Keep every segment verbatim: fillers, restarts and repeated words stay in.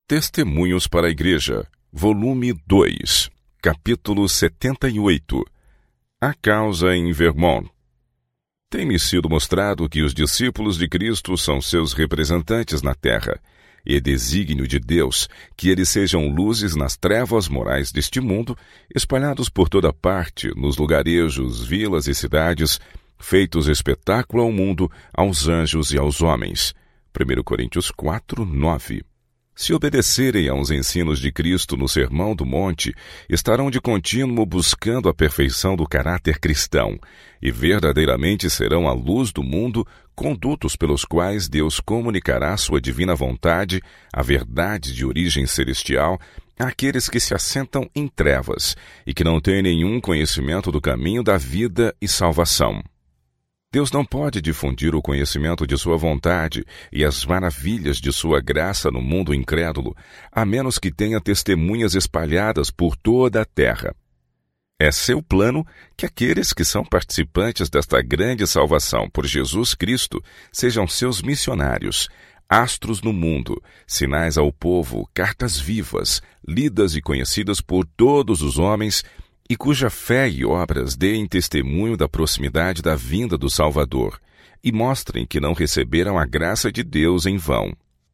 Testemunhos para a Igreja, volume dois, capítulo setenta e oito. A causa em Vermont. Tem-me sido mostrado que os discípulos de Cristo são seus representantes na terra, e é desígnio de Deus que eles sejam luzes nas trevas morais deste mundo, espalhados por toda parte, nos lugarejos, vilas e cidades, feitos espetáculo ao mundo, aos anjos e aos homens. primeira Coríntios quatro, nove. Se obedecerem aos ensinos de Cristo no Sermão do Monte, estarão de contínuo buscando a perfeição do caráter cristão e verdadeiramente serão a luz do mundo, condutos pelos quais Deus comunicará sua divina vontade, a verdade de origem celestial, àqueles que se assentam em trevas e que não têm nenhum conhecimento do caminho da vida e salvação. Deus não pode difundir o conhecimento de sua vontade e as maravilhas de sua graça no mundo incrédulo, a menos que tenha testemunhas espalhadas por toda a terra. É seu plano que aqueles que são participantes desta grande salvação por Jesus Cristo sejam seus missionários, astros no mundo, sinais ao povo, cartas vivas, lidas e conhecidas por todos os homens, e cuja fé e obras deem testemunho da proximidade da vinda do Salvador, e mostrem que não receberam a graça de Deus em vão.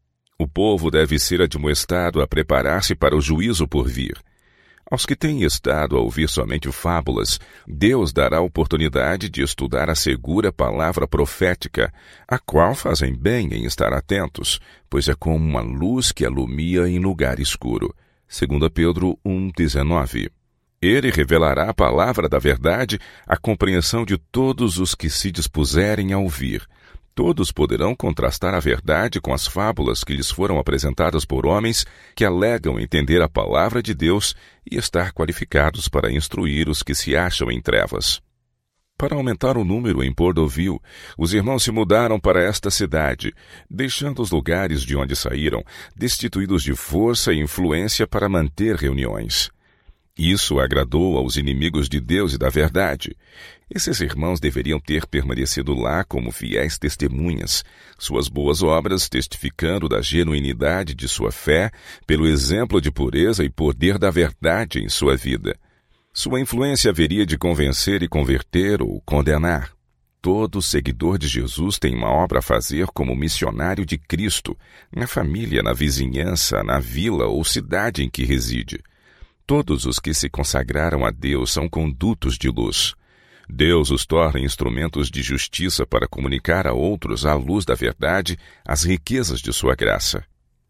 O povo deve ser admoestado a preparar-se para o juízo por vir. Aos que têm estado a ouvir somente fábulas, Deus dará oportunidade de estudar a segura palavra profética, a qual fazem bem em estar atentos, pois é como uma luz que alumia em lugar escuro. segunda Pedro um, dezenove. Ele revelará a palavra da verdade, a compreensão de todos os que se dispuserem a ouvir. Todos poderão contrastar a verdade com as fábulas que lhes foram apresentadas por homens que alegam entender a palavra de Deus e estar qualificados para instruir os que se acham em trevas. Para aumentar o número em Porterville, os irmãos se mudaram para esta cidade, deixando os lugares de onde saíram, destituídos de força e influência para manter reuniões. Isso agradou aos inimigos de Deus e da verdade. Esses irmãos deveriam ter permanecido lá como fiéis testemunhas, suas boas obras testificando da genuinidade de sua fé, pelo exemplo de pureza e poder da verdade em sua vida. Sua influência haveria de convencer e converter ou condenar. Todo seguidor de Jesus tem uma obra a fazer como missionário de Cristo, na família, na vizinhança, na vila ou cidade em que reside. Todos os que se consagraram a Deus são condutos de luz. Deus os torna instrumentos de justiça para comunicar a outros, à luz da verdade, as riquezas de sua graça.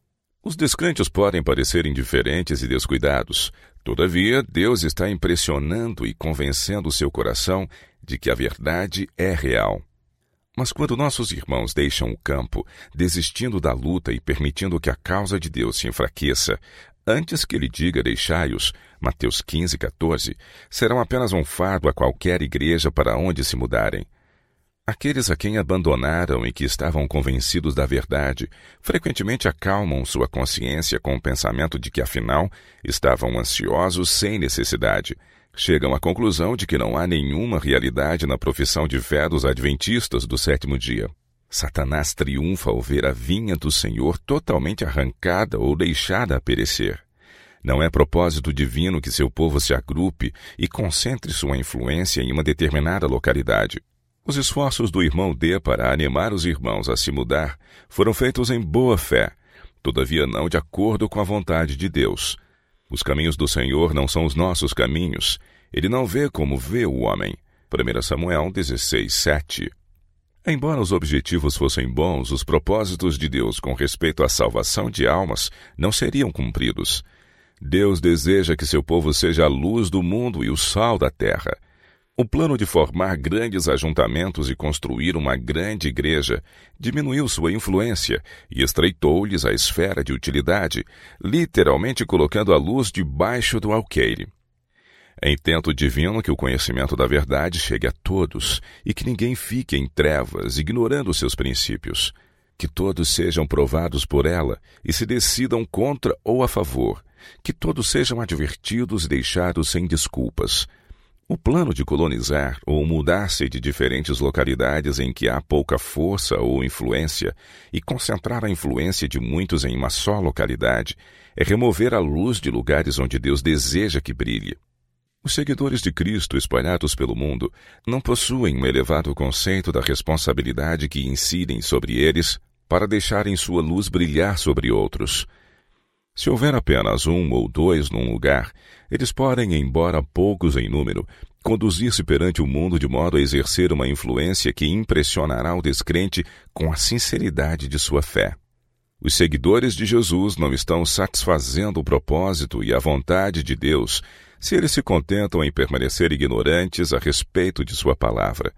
Os descrentes podem parecer indiferentes e descuidados. Todavia, Deus está impressionando e convencendo seu coração de que a verdade é real. Mas quando nossos irmãos deixam o campo, desistindo da luta e permitindo que a causa de Deus se enfraqueça, antes que ele diga deixai-os, Mateus quinze, quatorze, serão apenas um fardo a qualquer igreja para onde se mudarem. Aqueles a quem abandonaram e que estavam convencidos da verdade, frequentemente acalmam sua consciência com o pensamento de que, afinal, estavam ansiosos sem necessidade. Chegam à conclusão de que não há nenhuma realidade na profissão de fé dos adventistas do sétimo dia. Satanás triunfa ao ver a vinha do Senhor totalmente arrancada ou deixada a perecer. Não é propósito divino que seu povo se agrupe e concentre sua influência em uma determinada localidade. Os esforços do irmão D para animar os irmãos a se mudar foram feitos em boa fé, todavia não de acordo com a vontade de Deus. Os caminhos do Senhor não são os nossos caminhos. Ele não vê como vê o homem. primeira Samuel dezesseis, sete. Embora os objetivos fossem bons, os propósitos de Deus com respeito à salvação de almas não seriam cumpridos. Deus deseja que seu povo seja a luz do mundo e o sal da terra. O plano de formar grandes ajuntamentos e construir uma grande igreja diminuiu sua influência e estreitou-lhes a esfera de utilidade, literalmente colocando a luz debaixo do alqueire. É intento divino que o conhecimento da verdade chegue a todos e que ninguém fique em trevas, ignorando seus princípios. Que todos sejam provados por ela e se decidam contra ou a favor. Que todos sejam advertidos e deixados sem desculpas. O plano de colonizar ou mudar-se de diferentes localidades em que há pouca força ou influência e concentrar a influência de muitos em uma só localidade é remover a luz de lugares onde Deus deseja que brilhe. Os seguidores de Cristo espalhados pelo mundo não possuem um elevado conceito da responsabilidade que incidem sobre eles para deixarem sua luz brilhar sobre outros. Se houver apenas um ou dois num lugar, eles podem, embora poucos em número, conduzir-se perante o mundo de modo a exercer uma influência que impressionará o descrente com a sinceridade de sua fé. Os seguidores de Jesus não estão satisfazendo o propósito e a vontade de Deus se eles se contentam em permanecer ignorantes a respeito de sua palavra.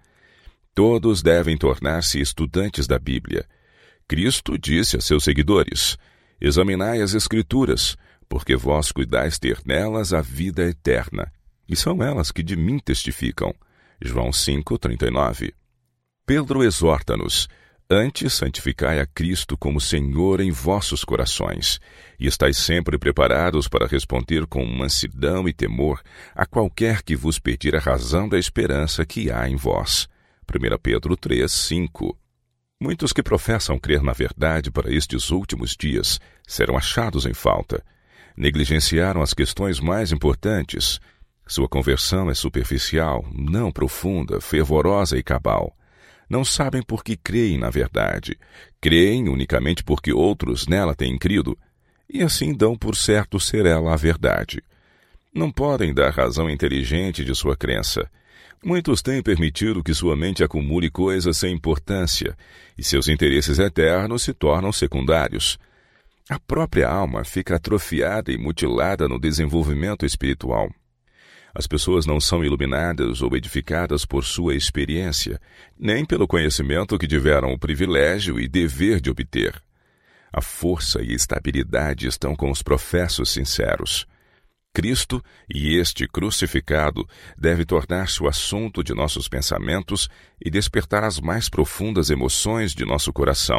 Todos devem tornar-se estudantes da Bíblia. Cristo disse a seus seguidores: examinai as Escrituras, porque vós cuidais ter nelas a vida eterna, e são elas que de mim testificam. João cinco, trinta e nove. Pedro exorta-nos: antes santificai a Cristo como Senhor em vossos corações, e estais sempre preparados para responder com mansidão e temor a qualquer que vos pedir a razão da esperança que há em vós. primeira Pedro três, cinco. Muitos que professam crer na verdade para estes últimos dias serão achados em falta. Negligenciaram as questões mais importantes. Sua conversão é superficial, não profunda, fervorosa e cabal. Não sabem por que creem na verdade. Creem unicamente porque outros nela têm crido, e assim dão por certo ser ela a verdade. Não podem dar razão inteligente de sua crença. Muitos têm permitido que sua mente acumule coisas sem importância, e seus interesses eternos se tornam secundários. A própria alma fica atrofiada e mutilada no desenvolvimento espiritual. As pessoas não são iluminadas ou edificadas por sua experiência, nem pelo conhecimento que tiveram o privilégio e dever de obter. A força e estabilidade estão com os professos sinceros. Cristo e este crucificado deve tornar-se o assunto de nossos pensamentos e despertar as mais profundas emoções de nosso coração.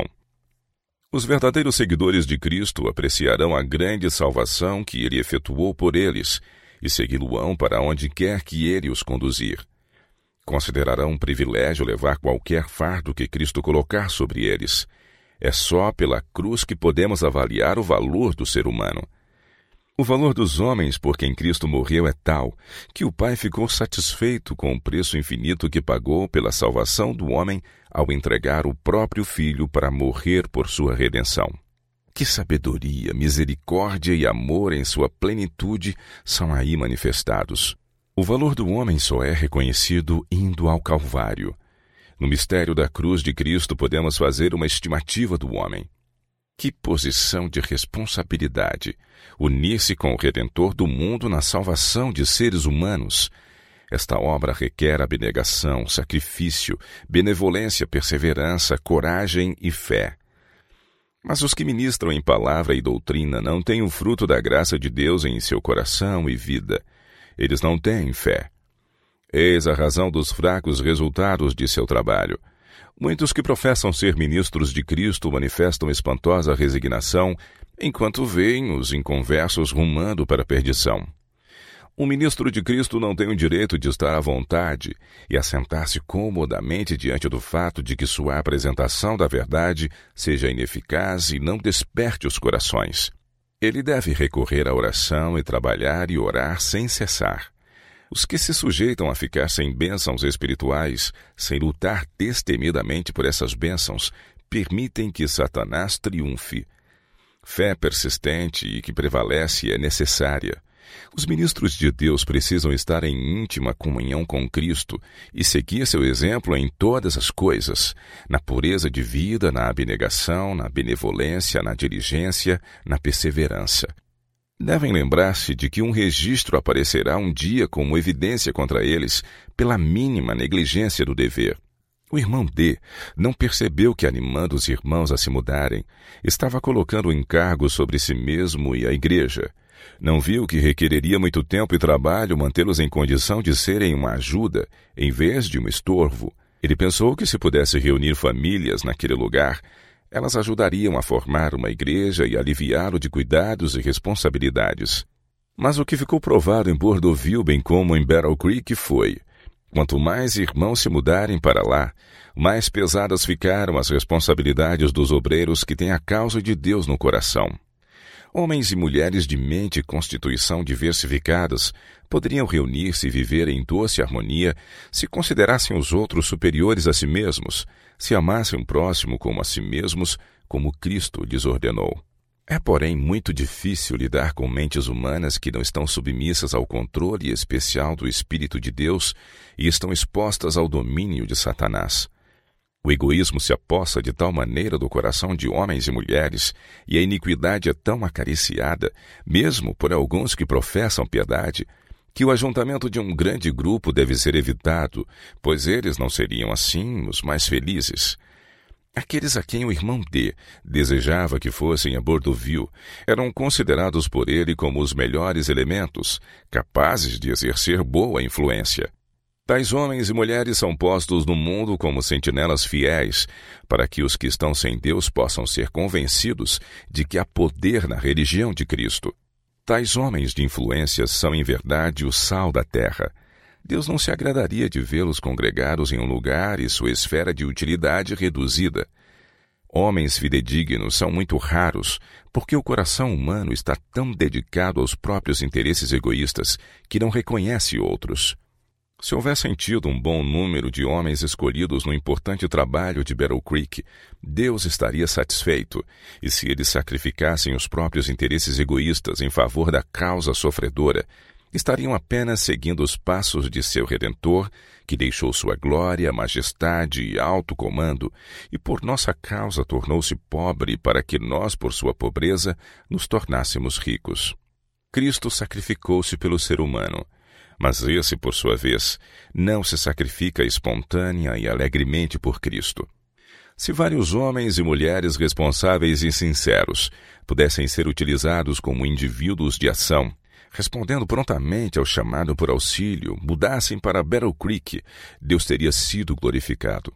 Os verdadeiros seguidores de Cristo apreciarão a grande salvação que Ele efetuou por eles e segui-lo-ão para onde quer que Ele os conduzir. Considerarão um privilégio levar qualquer fardo que Cristo colocar sobre eles. É só pela cruz que podemos avaliar o valor do ser humano. O valor dos homens por quem Cristo morreu é tal que o Pai ficou satisfeito com o preço infinito que pagou pela salvação do homem ao entregar o próprio Filho para morrer por sua redenção. Que sabedoria, misericórdia e amor em sua plenitude são aí manifestados. O valor do homem só é reconhecido indo ao Calvário. No mistério da cruz de Cristo podemos fazer uma estimativa do homem. Que posição de responsabilidade! Unir-se com o Redentor do mundo na salvação de seres humanos. Esta obra requer abnegação, sacrifício, benevolência, perseverança, coragem e fé. Mas os que ministram em palavra e doutrina não têm o fruto da graça de Deus em seu coração e vida. Eles não têm fé. Eis a razão dos fracos resultados de seu trabalho. Muitos que professam ser ministros de Cristo manifestam espantosa resignação, enquanto veem os inconversos rumando para a perdição. Um ministro de Cristo não tem o direito de estar à vontade e assentar-se comodamente diante do fato de que sua apresentação da verdade seja ineficaz e não desperte os corações. Ele deve recorrer à oração e trabalhar e orar sem cessar. Os que se sujeitam a ficar sem bênçãos espirituais, sem lutar destemidamente por essas bênçãos, permitem que Satanás triunfe. Fé persistente e que prevalece é necessária. Os ministros de Deus precisam estar em íntima comunhão com Cristo e seguir seu exemplo em todas as coisas, na pureza de vida, na abnegação, na benevolência, na diligência, na perseverança. Devem lembrar-se de que um registro aparecerá um dia como evidência contra eles pela mínima negligência do dever. O irmão D não percebeu que, animando os irmãos a se mudarem, estava colocando o encargo sobre si mesmo e a igreja. Não viu que requereria muito tempo e trabalho mantê-los em condição de serem uma ajuda, em vez de um estorvo. Ele pensou que se pudesse reunir famílias naquele lugar, elas ajudariam a formar uma igreja e aliviá-lo de cuidados e responsabilidades. Mas o que ficou provado em Bordoville, bem como em Battle Creek, foi: quanto mais irmãos se mudarem para lá, mais pesadas ficaram as responsabilidades dos obreiros que têm a causa de Deus no coração. Homens e mulheres de mente e constituição diversificadas poderiam reunir-se e viver em doce harmonia se considerassem os outros superiores a si mesmos, se amassem o próximo como a si mesmos, como Cristo lhes ordenou. É, porém, muito difícil lidar com mentes humanas que não estão submissas ao controle especial do Espírito de Deus e estão expostas ao domínio de Satanás. O egoísmo se apossa de tal maneira do coração de homens e mulheres, e a iniquidade é tão acariciada, mesmo por alguns que professam piedade, que o ajuntamento de um grande grupo deve ser evitado, pois eles não seriam assim os mais felizes. Aqueles a quem o irmão D desejava que fossem a Bordoville eram considerados por ele como os melhores elementos, capazes de exercer boa influência. Tais homens e mulheres são postos no mundo como sentinelas fiéis, para que os que estão sem Deus possam ser convencidos de que há poder na religião de Cristo. Tais homens de influência são, em verdade, o sal da terra. Deus não se agradaria de vê-los congregados em um lugar e sua esfera de utilidade reduzida. Homens fidedignos são muito raros, porque o coração humano está tão dedicado aos próprios interesses egoístas que não reconhece outros. Se houvessem tido um bom número de homens escolhidos no importante trabalho de Battle Creek, Deus estaria satisfeito, e se eles sacrificassem os próprios interesses egoístas em favor da causa sofredora, estariam apenas seguindo os passos de seu Redentor, que deixou sua glória, majestade e alto comando, e por nossa causa tornou-se pobre para que nós, por sua pobreza, nos tornássemos ricos. Cristo sacrificou-se pelo ser humano, mas esse, por sua vez, não se sacrifica espontânea e alegremente por Cristo. Se vários homens e mulheres responsáveis e sinceros pudessem ser utilizados como indivíduos de ação, respondendo prontamente ao chamado por auxílio, mudassem para Battle Creek, Deus teria sido glorificado.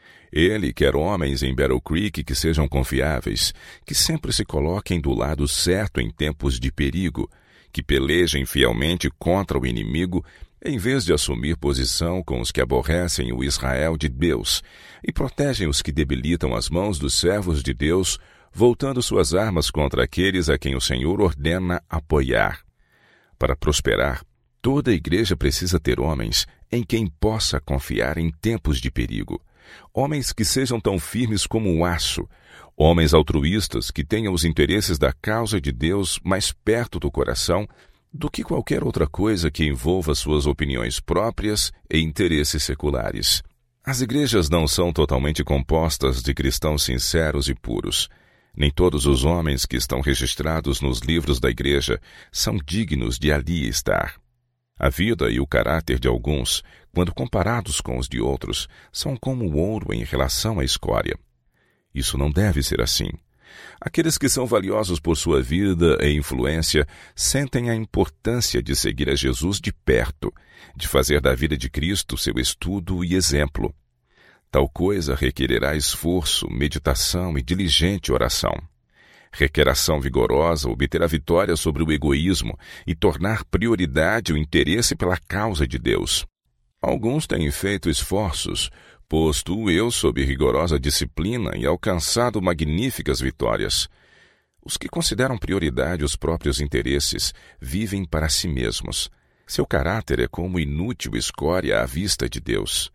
Ele quer homens em Battle Creek que sejam confiáveis, que sempre se coloquem do lado certo em tempos de perigo, que pelejem fielmente contra o inimigo, em vez de assumir posição com os que aborrecem o Israel de Deus e protegem os que debilitam as mãos dos servos de Deus, voltando suas armas contra aqueles a quem o Senhor ordena apoiar. Para prosperar, toda a igreja precisa ter homens em quem possa confiar em tempos de perigo. Homens que sejam tão firmes como o aço, homens altruístas que tenham os interesses da causa de Deus mais perto do coração do que qualquer outra coisa que envolva suas opiniões próprias e interesses seculares. As igrejas não são totalmente compostas de cristãos sinceros e puros. Nem todos os homens que estão registrados nos livros da igreja são dignos de ali estar. A vida e o caráter de alguns, quando comparados com os de outros, são como o ouro em relação à escória. Isso não deve ser assim. Aqueles que são valiosos por sua vida e influência sentem a importância de seguir a Jesus de perto, de fazer da vida de Cristo seu estudo e exemplo. Tal coisa requererá esforço, meditação e diligente oração. Requer ação vigorosa, obter a vitória sobre o egoísmo e tornar prioridade o interesse pela causa de Deus. Alguns têm feito esforços, posto o eu sob rigorosa disciplina e alcançado magníficas vitórias. Os que consideram prioridade os próprios interesses vivem para si mesmos. Seu caráter é como inútil escória à vista de Deus.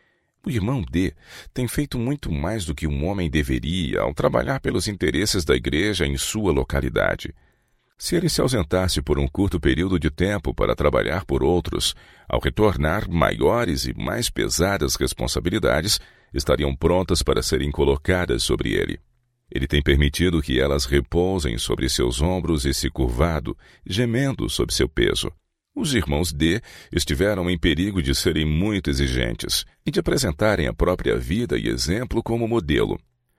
O irmão D tem feito muito mais do que um homem deveria ao trabalhar pelos interesses da igreja em sua localidade. Se ele se ausentasse por um curto período de tempo para trabalhar por outros, ao retornar, maiores e mais pesadas responsabilidades estariam prontas para serem colocadas sobre ele. Ele tem permitido que elas repousem sobre seus ombros e se curvado, gemendo sob seu peso. Os irmãos D estiveram em perigo de serem muito exigentes e de apresentarem a própria vida e exemplo como modelo.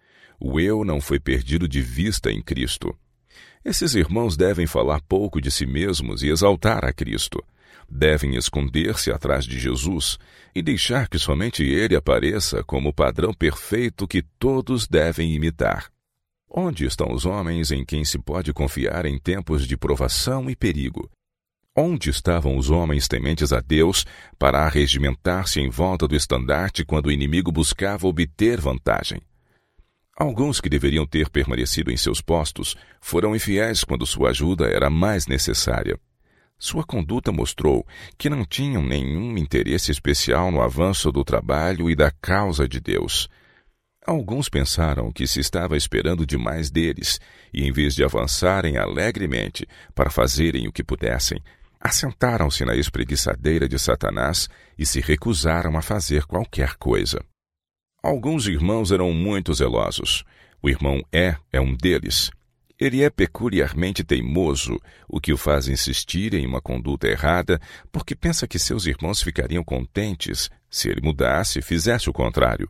O eu não foi perdido de vista em Cristo. Esses irmãos devem falar pouco de si mesmos e exaltar a Cristo. Devem esconder-se atrás de Jesus e deixar que somente ele apareça como o padrão perfeito que todos devem imitar. Onde estão os homens em quem se pode confiar em tempos de provação e perigo? Onde estavam os homens tementes a Deus para arregimentar-se em volta do estandarte quando o inimigo buscava obter vantagem? Alguns que deveriam ter permanecido em seus postos foram infiéis quando sua ajuda era mais necessária. Sua conduta mostrou que não tinham nenhum interesse especial no avanço do trabalho e da causa de Deus. Alguns pensaram que se estava esperando demais deles e, em vez de avançarem alegremente para fazerem o que pudessem, assentaram-se na espreguiçadeira de Satanás e se recusaram a fazer qualquer coisa. Alguns irmãos eram muito zelosos. O irmão É é um deles. Ele é peculiarmente teimoso, o que o faz insistir em uma conduta errada, porque pensa que seus irmãos ficariam contentes se ele mudasse e fizesse o contrário.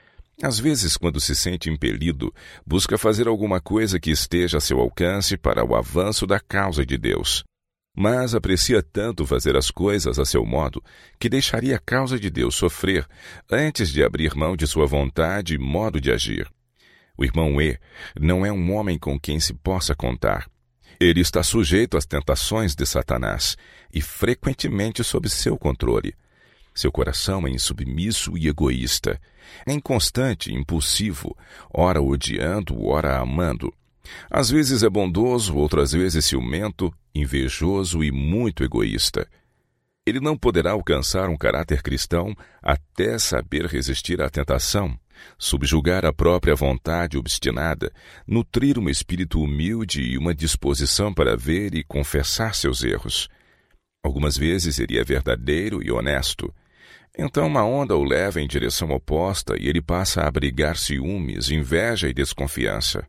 Às vezes, quando se sente impelido, busca fazer alguma coisa que esteja a seu alcance para o avanço da causa de Deus. Mas aprecia tanto fazer as coisas a seu modo que deixaria a causa de Deus sofrer antes de abrir mão de sua vontade e modo de agir. O irmão E não é um homem com quem se possa contar. Ele está sujeito às tentações de Satanás e frequentemente sob seu controle. Seu coração é insubmisso e egoísta. É inconstante e impulsivo, ora odiando, ora amando. Às vezes é bondoso, outras vezes ciumento, invejoso e muito egoísta. Ele não poderá alcançar um caráter cristão até saber resistir à tentação, subjugar a própria vontade obstinada, nutrir um espírito humilde e uma disposição para ver e confessar seus erros. Algumas vezes ele é verdadeiro e honesto. Então uma onda o leva em direção oposta e ele passa a abrigar ciúmes, inveja e desconfiança.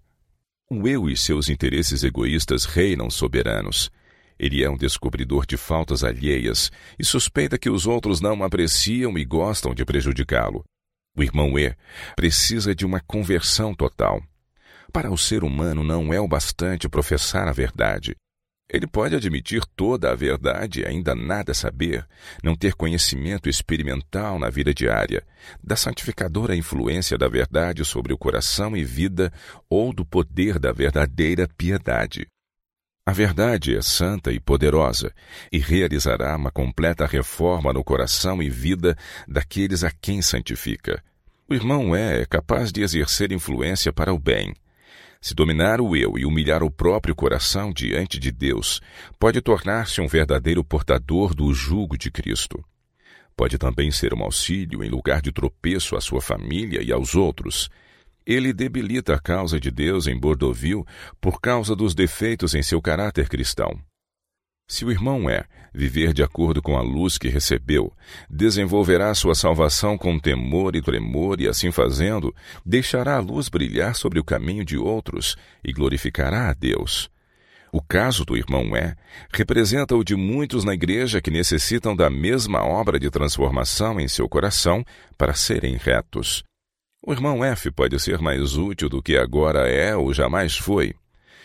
O eu e seus interesses egoístas reinam soberanos. Ele é um descobridor de faltas alheias e suspeita que os outros não o apreciam e gostam de prejudicá-lo. O irmão E precisa de uma conversão total. Para o ser humano não é o bastante professar a verdade. Ele pode admitir toda a verdade e ainda nada saber, não ter conhecimento experimental na vida diária, da santificadora influência da verdade sobre o coração e vida ou do poder da verdadeira piedade. A verdade é santa e poderosa e realizará uma completa reforma no coração e vida daqueles a quem santifica. O irmão E é capaz de exercer influência para o bem. Se dominar o eu e humilhar o próprio coração diante de Deus, pode tornar-se um verdadeiro portador do jugo de Cristo. Pode também ser um auxílio em lugar de tropeço à sua família e aos outros. Ele debilita a causa de Deus em Bordovil por causa dos defeitos em seu caráter cristão. Se o irmão E viver de acordo com a luz que recebeu, desenvolverá sua salvação com temor e tremor e, assim fazendo, deixará a luz brilhar sobre o caminho de outros e glorificará a Deus. O caso do irmão E representa o de muitos na igreja que necessitam da mesma obra de transformação em seu coração para serem retos. O irmão F pode ser mais útil do que agora é ou jamais foi.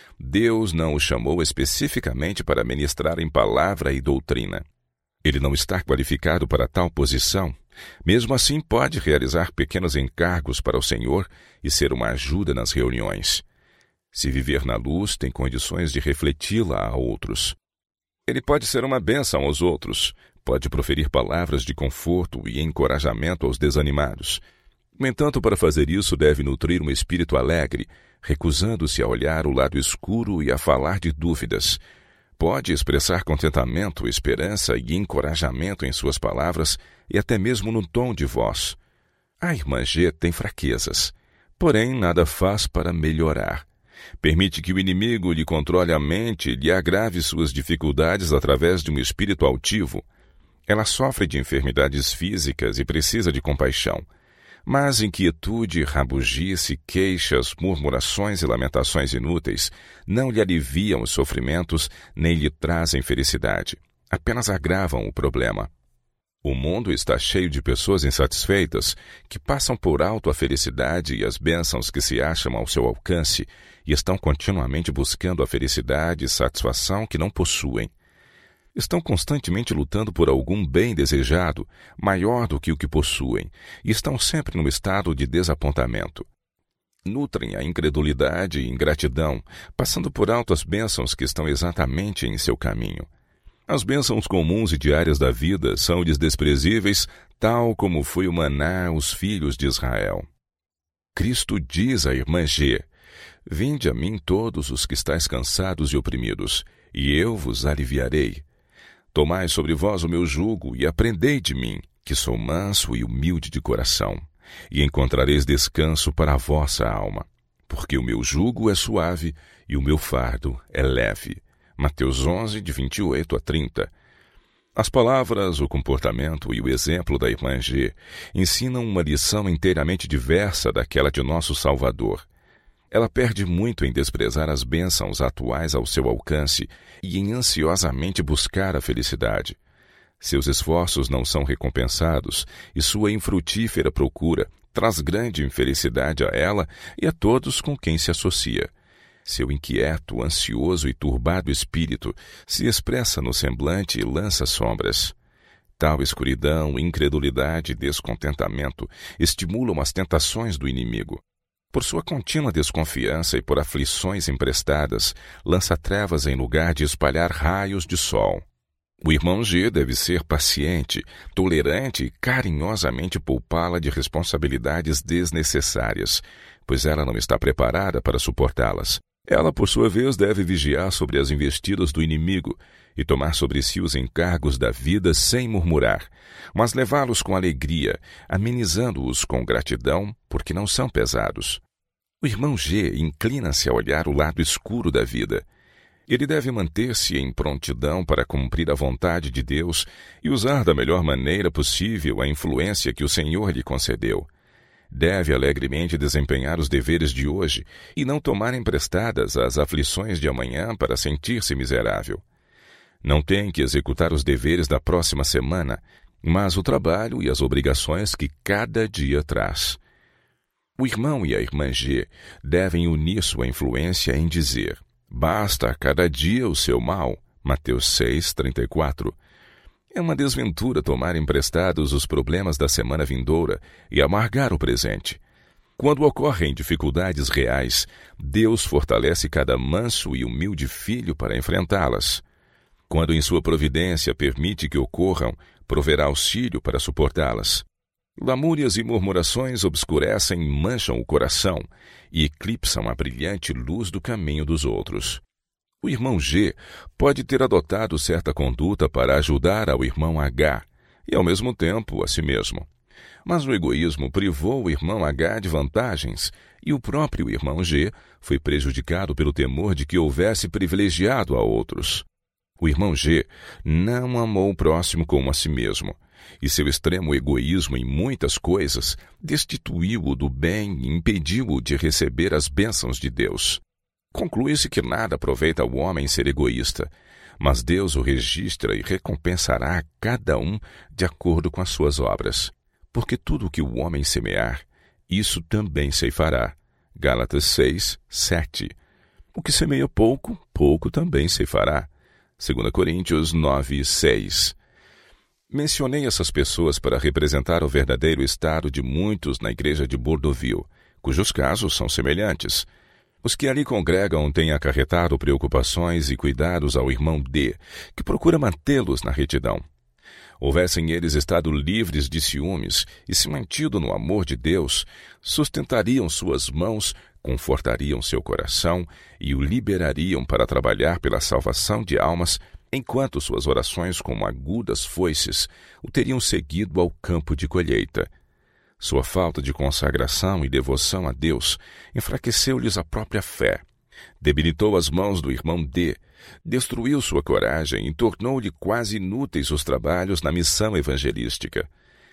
Deus não o chamou especificamente para ministrar em palavra e doutrina. Ele não está qualificado para tal posição. Mesmo assim, pode realizar pequenos encargos para o Senhor e ser uma ajuda nas reuniões. Se viver na luz, tem condições de refleti-la a outros. Ele pode ser uma bênção aos outros, pode proferir palavras de conforto e encorajamento aos desanimados. No entanto, para fazer isso, deve nutrir um espírito alegre, recusando-se a olhar o lado escuro e a falar de dúvidas. Pode expressar contentamento, esperança e encorajamento em suas palavras e até mesmo no tom de voz. A irmã G tem fraquezas, porém nada faz para melhorar. Permite que o inimigo lhe controle a mente e lhe agrave suas dificuldades através de um espírito altivo. Ela sofre de enfermidades físicas e precisa de compaixão. Mas inquietude, rabugice, queixas, murmurações e lamentações inúteis não lhe aliviam os sofrimentos nem lhe trazem felicidade. Apenas agravam o problema. O mundo está cheio de pessoas insatisfeitas que passam por alto a felicidade e as bênçãos que se acham ao seu alcance e estão continuamente buscando a felicidade e satisfação que não possuem. Estão constantemente lutando por algum bem desejado, maior do que o que possuem, e estão sempre num estado de desapontamento. Nutrem a incredulidade e ingratidão, passando por alto as bênçãos que estão exatamente em seu caminho. As bênçãos comuns e diárias da vida são-lhes desprezíveis, tal como foi o maná aos filhos de Israel. Cristo diz à irmã G: Vinde a mim todos os que estáis cansados e oprimidos, e eu vos aliviarei. Tomai sobre vós o meu jugo e aprendei de mim, que sou manso e humilde de coração, e encontrareis descanso para a vossa alma, porque o meu jugo é suave e o meu fardo é leve. Mateus onze, de vinte e oito a trinta. As palavras, o comportamento e o exemplo da irmã G ensinam uma lição inteiramente diversa daquela de nosso Salvador. Ela perde muito em desprezar as bênçãos atuais ao seu alcance e em ansiosamente buscar a felicidade. Seus esforços não são recompensados e sua infrutífera procura traz grande infelicidade a ela e a todos com quem se associa. Seu inquieto, ansioso e turbado espírito se expressa no semblante e lança sombras. Tal escuridão, incredulidade e descontentamento estimulam as tentações do inimigo. Por sua contínua desconfiança e por aflições emprestadas, lança trevas em lugar de espalhar raios de sol. O irmão G deve ser paciente, tolerante e carinhosamente poupá-la de responsabilidades desnecessárias, pois ela não está preparada para suportá-las. Ela, por sua vez, deve vigiar sobre as investidas do inimigo e tomar sobre si os encargos da vida sem murmurar, mas levá-los com alegria, amenizando-os com gratidão, porque não são pesados. O irmão G inclina-se a olhar o lado escuro da vida. Ele deve manter-se em prontidão para cumprir a vontade de Deus e usar da melhor maneira possível a influência que o Senhor lhe concedeu. Deve alegremente desempenhar os deveres de hoje e não tomar emprestadas as aflições de amanhã para sentir-se miserável. Não tem que executar os deveres da próxima semana, mas o trabalho e as obrigações que cada dia traz. O irmão e a irmã G devem unir sua influência em dizer: basta a cada dia o seu mal. Mateus seis, trinta e quatro. É uma desventura tomar emprestados os problemas da semana vindoura e amargar o presente. Quando ocorrem dificuldades reais, Deus fortalece cada manso e humilde filho para enfrentá-las. Quando em sua providência permite que ocorram, proverá auxílio para suportá-las. Lamúrias e murmurações obscurecem e mancham o coração e eclipsam a brilhante luz do caminho dos outros. O irmão G pode ter adotado certa conduta para ajudar ao irmão H e, ao mesmo tempo, a si mesmo. Mas o egoísmo privou o irmão H de vantagens e o próprio irmão G foi prejudicado pelo temor de que houvesse privilegiado a outros. O irmão G não amou o próximo como a si mesmo, e seu extremo egoísmo em muitas coisas destituiu-o do bem e impediu-o de receber as bênçãos de Deus. Conclui-se que nada aproveita ao homem ser egoísta, mas Deus o registra e recompensará a cada um de acordo com as suas obras. Porque tudo o que o homem semear, isso também ceifará. Gálatas seis, sete. O que semeia pouco, pouco também ceifará. dois Coríntios nove, seis. Mencionei essas pessoas para representar o verdadeiro estado de muitos na igreja de Bordovil, cujos casos são semelhantes. Os que ali congregam têm acarretado preocupações e cuidados ao irmão D, que procura mantê-los na retidão. Houvessem eles estado livres de ciúmes e se mantido no amor de Deus, sustentariam suas mãos, confortariam seu coração e o liberariam para trabalhar pela salvação de almas, enquanto suas orações, como agudas foices, o teriam seguido ao campo de colheita. Sua falta de consagração e devoção a Deus enfraqueceu-lhes a própria fé, debilitou as mãos do irmão D, destruiu sua coragem e tornou-lhe quase inúteis os trabalhos na missão evangelística.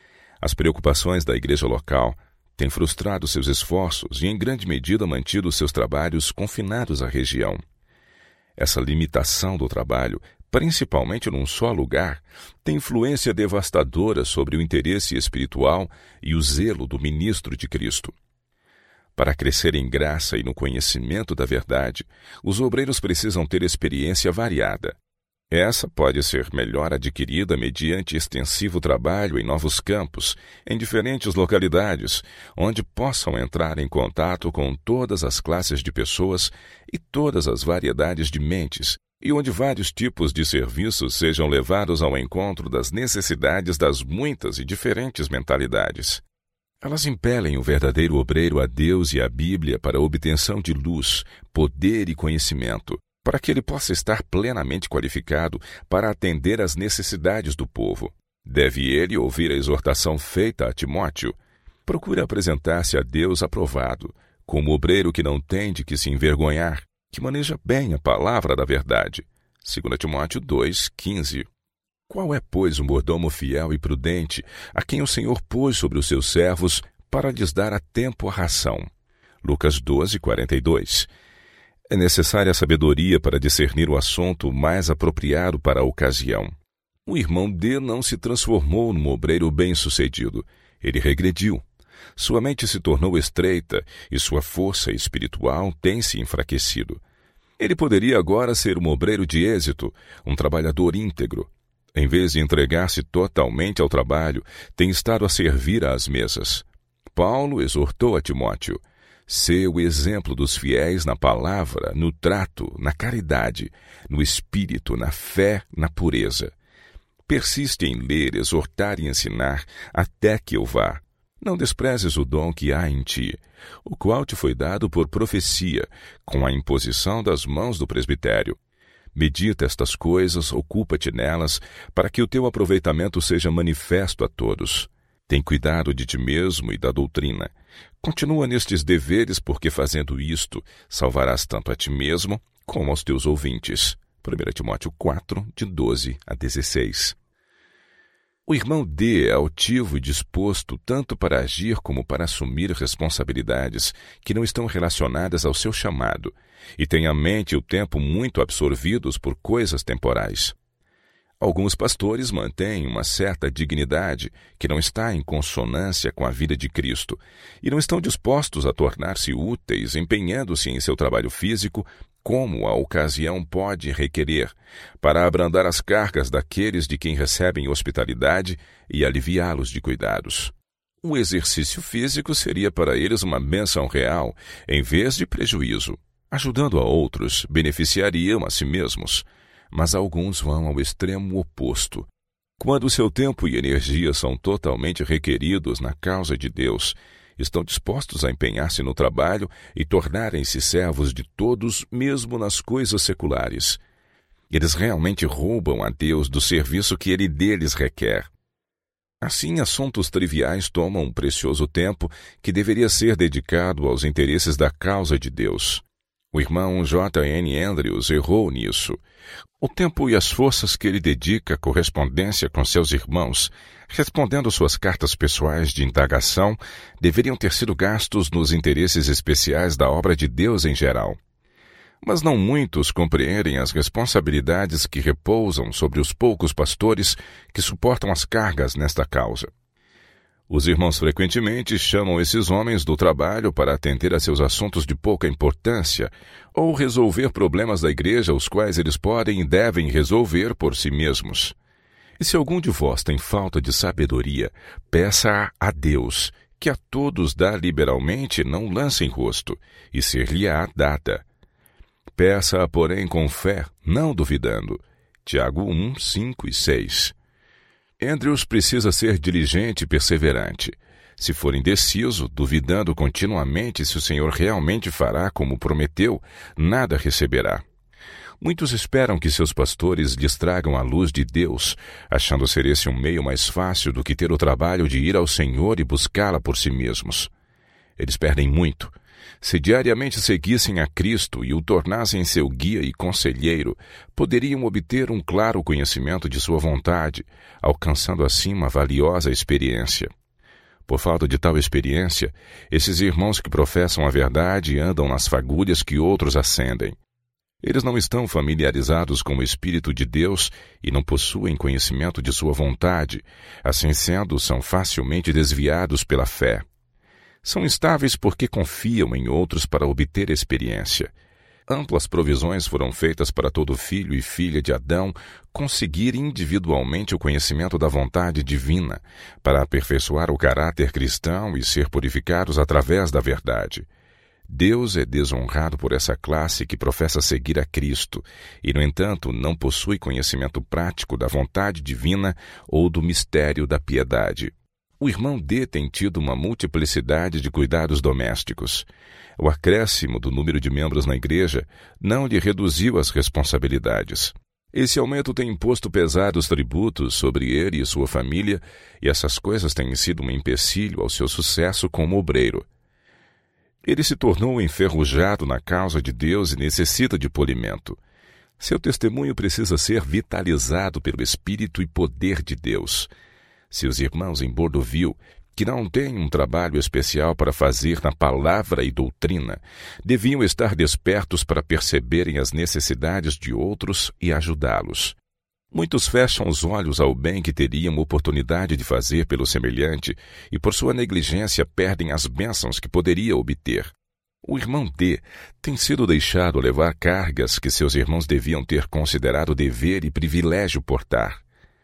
As preocupações da igreja local têm frustrado seus esforços e, em grande medida, mantido seus trabalhos confinados à região. Essa limitação do trabalho, principalmente num só lugar, tem influência devastadora sobre o interesse espiritual e o zelo do ministro de Cristo. Para crescer em graça e no conhecimento da verdade, os obreiros precisam ter experiência variada. Essa pode ser melhor adquirida mediante extensivo trabalho em novos campos, em diferentes localidades, onde possam entrar em contato com todas as classes de pessoas e todas as variedades de mentes, e onde vários tipos de serviços sejam levados ao encontro das necessidades das muitas e diferentes mentalidades. Elas impelem o verdadeiro obreiro a Deus e à Bíblia para a obtenção de luz, poder e conhecimento, para que ele possa estar plenamente qualificado para atender às necessidades do povo. Deve ele ouvir a exortação feita a Timóteo. Procure apresentar-se a Deus aprovado, como obreiro que não tem de que se envergonhar, que maneja bem a palavra da verdade. Segundo Timóteo dois, quinze. Qual é, pois, o mordomo fiel e prudente, a quem o Senhor pôs sobre os seus servos para lhes dar a tempo a ração? Lucas doze, quarenta e dois. É necessária a sabedoria para discernir o assunto mais apropriado para a ocasião. O irmão D não se transformou num obreiro bem-sucedido. Ele regrediu. Sua mente se tornou estreita e sua força espiritual tem se enfraquecido. Ele poderia agora ser um obreiro de êxito, um trabalhador íntegro. Em vez de entregar-se totalmente ao trabalho, tem estado a servir às mesas. Paulo exortou a Timóteo: sê o exemplo dos fiéis na palavra, no trato, na caridade, no espírito, na fé, na pureza. Persiste em ler, exortar e ensinar até que eu vá. Não desprezes o dom que há em ti, o qual te foi dado por profecia, com a imposição das mãos do presbitério. Medita estas coisas, ocupa-te nelas, para que o teu aproveitamento seja manifesto a todos. Tem cuidado de ti mesmo e da doutrina. Continua nestes deveres, porque fazendo isto, salvarás tanto a ti mesmo como aos teus ouvintes. primeiro Timóteo quatro, de doze a dezesseis. O irmão D é altivo e disposto tanto para agir como para assumir responsabilidades que não estão relacionadas ao seu chamado, e tem a mente e o tempo muito absorvidos por coisas temporais. Alguns pastores mantêm uma certa dignidade que não está em consonância com a vida de Cristo e não estão dispostos a tornar-se úteis, empenhando-se em seu trabalho físico, como a ocasião pode requerer, para abrandar as cargas daqueles de quem recebem hospitalidade e aliviá-los de cuidados. O exercício físico seria para eles uma bênção real, em vez de prejuízo. Ajudando a outros, beneficiariam a si mesmos, mas alguns vão ao extremo oposto. Quando seu tempo e energia são totalmente requeridos na causa de Deus, estão dispostos a empenhar-se no trabalho e tornarem-se servos de todos, mesmo nas coisas seculares. Eles realmente roubam a Deus do serviço que Ele deles requer. Assim, assuntos triviais tomam um precioso tempo que deveria ser dedicado aos interesses da causa de Deus. O irmão J N Andrews errou nisso. O tempo e as forças que ele dedica à correspondência com seus irmãos, respondendo suas cartas pessoais de indagação, deveriam ter sido gastos nos interesses especiais da obra de Deus em geral. Mas não muitos compreendem as responsabilidades que repousam sobre os poucos pastores que suportam as cargas nesta causa. Os irmãos frequentemente chamam esses homens do trabalho para atender a seus assuntos de pouca importância ou resolver problemas da igreja os quais eles podem e devem resolver por si mesmos. E se algum de vós tem falta de sabedoria, peça-a a Deus, que a todos dá liberalmente, não lance em rosto, e ser-lhe-á dada. Peça-a, porém, com fé, não duvidando. Tiago um, cinco e seis. Andrews precisa ser diligente e perseverante. Se for indeciso, duvidando continuamente se o Senhor realmente fará como prometeu, nada receberá. Muitos esperam que seus pastores lhes tragam a luz de Deus, achando ser esse um meio mais fácil do que ter o trabalho de ir ao Senhor e buscá-la por si mesmos. Eles perdem muito. Se diariamente seguissem a Cristo e o tornassem seu guia e conselheiro, poderiam obter um claro conhecimento de sua vontade, alcançando assim uma valiosa experiência. Por falta de tal experiência, esses irmãos que professam a verdade andam nas fagulhas que outros acendem. Eles não estão familiarizados com o Espírito de Deus e não possuem conhecimento de sua vontade, assim sendo, são facilmente desviados pela fé. São instáveis porque confiam em outros para obter experiência. Amplas provisões foram feitas para todo filho e filha de Adão conseguir individualmente o conhecimento da vontade divina, para aperfeiçoar o caráter cristão e ser purificados através da verdade. Deus é desonrado por essa classe que professa seguir a Cristo e, no entanto, não possui conhecimento prático da vontade divina ou do mistério da piedade. O irmão D tem tido uma multiplicidade de cuidados domésticos. O acréscimo do número de membros na igreja não lhe reduziu as responsabilidades. Esse aumento tem imposto pesados tributos sobre ele e sua família, e essas coisas têm sido um empecilho ao seu sucesso como obreiro. Ele se tornou enferrujado na causa de Deus e necessita de polimento. Seu testemunho precisa ser vitalizado pelo Espírito e poder de Deus. Seus irmãos em Bordoville, que não têm um trabalho especial para fazer na palavra e doutrina, deviam estar despertos para perceberem as necessidades de outros e ajudá-los. Muitos fecham os olhos ao bem que teriam oportunidade de fazer pelo semelhante e, por sua negligência, perdem as bênçãos que poderia obter. O irmão D tem sido deixado levar cargas que seus irmãos deviam ter considerado dever e privilégio portar.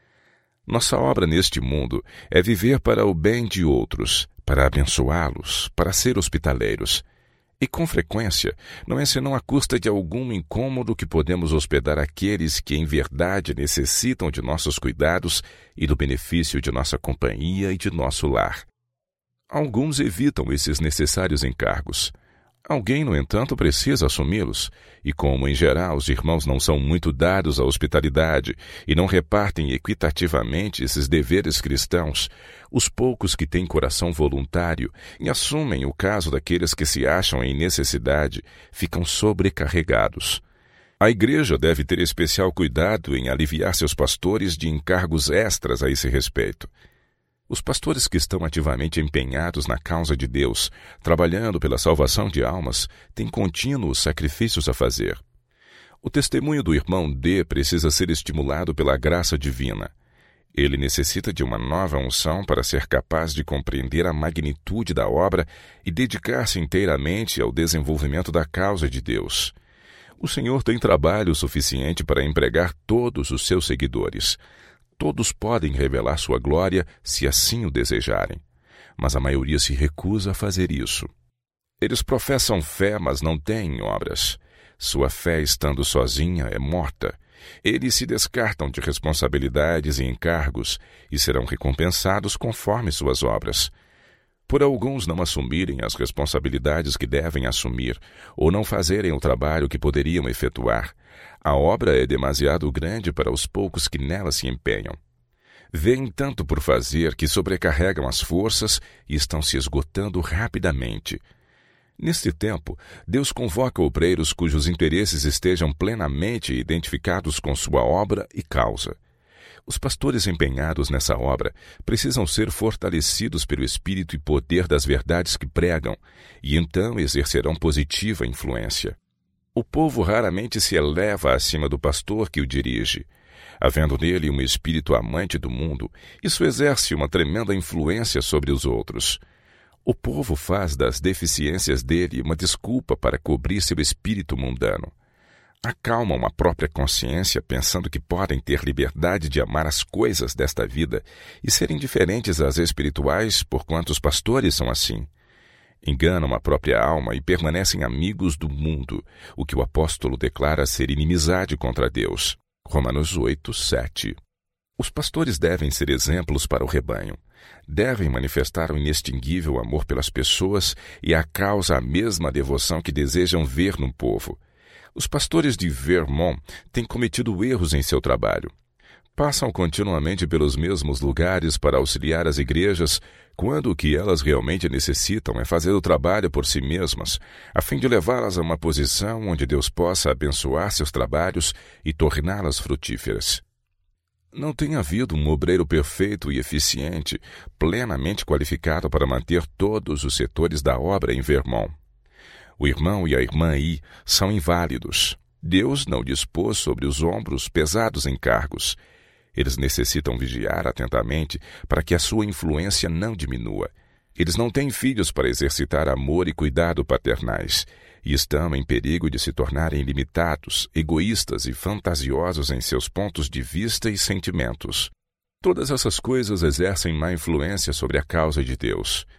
Nossa obra neste mundo é viver para o bem de outros, para abençoá-los, para ser hospitaleiros. E, com frequência, não é senão à custa de algum incômodo que podemos hospedar aqueles que, em verdade, necessitam de nossos cuidados e do benefício de nossa companhia e de nosso lar. Alguns evitam esses necessários encargos. Alguém, no entanto, precisa assumi-los, e como, em geral, os irmãos não são muito dados à hospitalidade e não repartem equitativamente esses deveres cristãos, os poucos que têm coração voluntário e assumem o caso daqueles que se acham em necessidade ficam sobrecarregados. A igreja deve ter especial cuidado em aliviar seus pastores de encargos extras a esse respeito. Os pastores que estão ativamente empenhados na causa de Deus, trabalhando pela salvação de almas, têm contínuos sacrifícios a fazer. O testemunho do irmão D precisa ser estimulado pela graça divina. Ele necessita de uma nova unção para ser capaz de compreender a magnitude da obra e dedicar-se inteiramente ao desenvolvimento da causa de Deus. O Senhor tem trabalho suficiente para empregar todos os seus seguidores. Todos podem revelar sua glória se assim o desejarem, mas a maioria se recusa a fazer isso. Eles professam fé, mas não têm obras. Sua fé, estando sozinha, é morta. Eles se descartam de responsabilidades e encargos e serão recompensados conforme suas obras. Por alguns não assumirem as responsabilidades que devem assumir ou não fazerem o trabalho que poderiam efetuar, a obra é demasiado grande para os poucos que nela se empenham. Vêem tanto por fazer que sobrecarregam as forças e estão se esgotando rapidamente. Neste tempo, Deus convoca obreiros cujos interesses estejam plenamente identificados com sua obra e causa. Os pastores empenhados nessa obra precisam ser fortalecidos pelo espírito e poder das verdades que pregam, e então exercerão positiva influência. O povo raramente se eleva acima do pastor que o dirige. Havendo nele um espírito amante do mundo, isso exerce uma tremenda influência sobre os outros. O povo faz das deficiências dele uma desculpa para cobrir seu espírito mundano. Acalmam a própria consciência pensando que podem ter liberdade de amar as coisas desta vida e serem diferentes às espirituais, porquanto os pastores são assim. Enganam a própria alma e permanecem amigos do mundo, o que o apóstolo declara ser inimizade contra Deus. Romanos oito, sete. Os pastores devem ser exemplos para o rebanho. Devem manifestar um inextinguível amor pelas pessoas e a causa a mesma devoção que desejam ver no povo. Os pastores de Vermont têm cometido erros em seu trabalho. Passam continuamente pelos mesmos lugares para auxiliar as igrejas, quando o que elas realmente necessitam é fazer o trabalho por si mesmas, a fim de levá-las a uma posição onde Deus possa abençoar seus trabalhos e torná-las frutíferas. Não tem havido um obreiro perfeito e eficiente, plenamente qualificado para manter todos os setores da obra em Vermont. O irmão e a irmã I são inválidos. Deus não dispôs sobre os ombros pesados encargos. Eles necessitam vigiar atentamente para que a sua influência não diminua. Eles não têm filhos para exercitar amor e cuidado paternais, e estão em perigo de se tornarem limitados, egoístas e fantasiosos em seus pontos de vista e sentimentos. Todas essas coisas exercem má influência sobre a causa de Deus.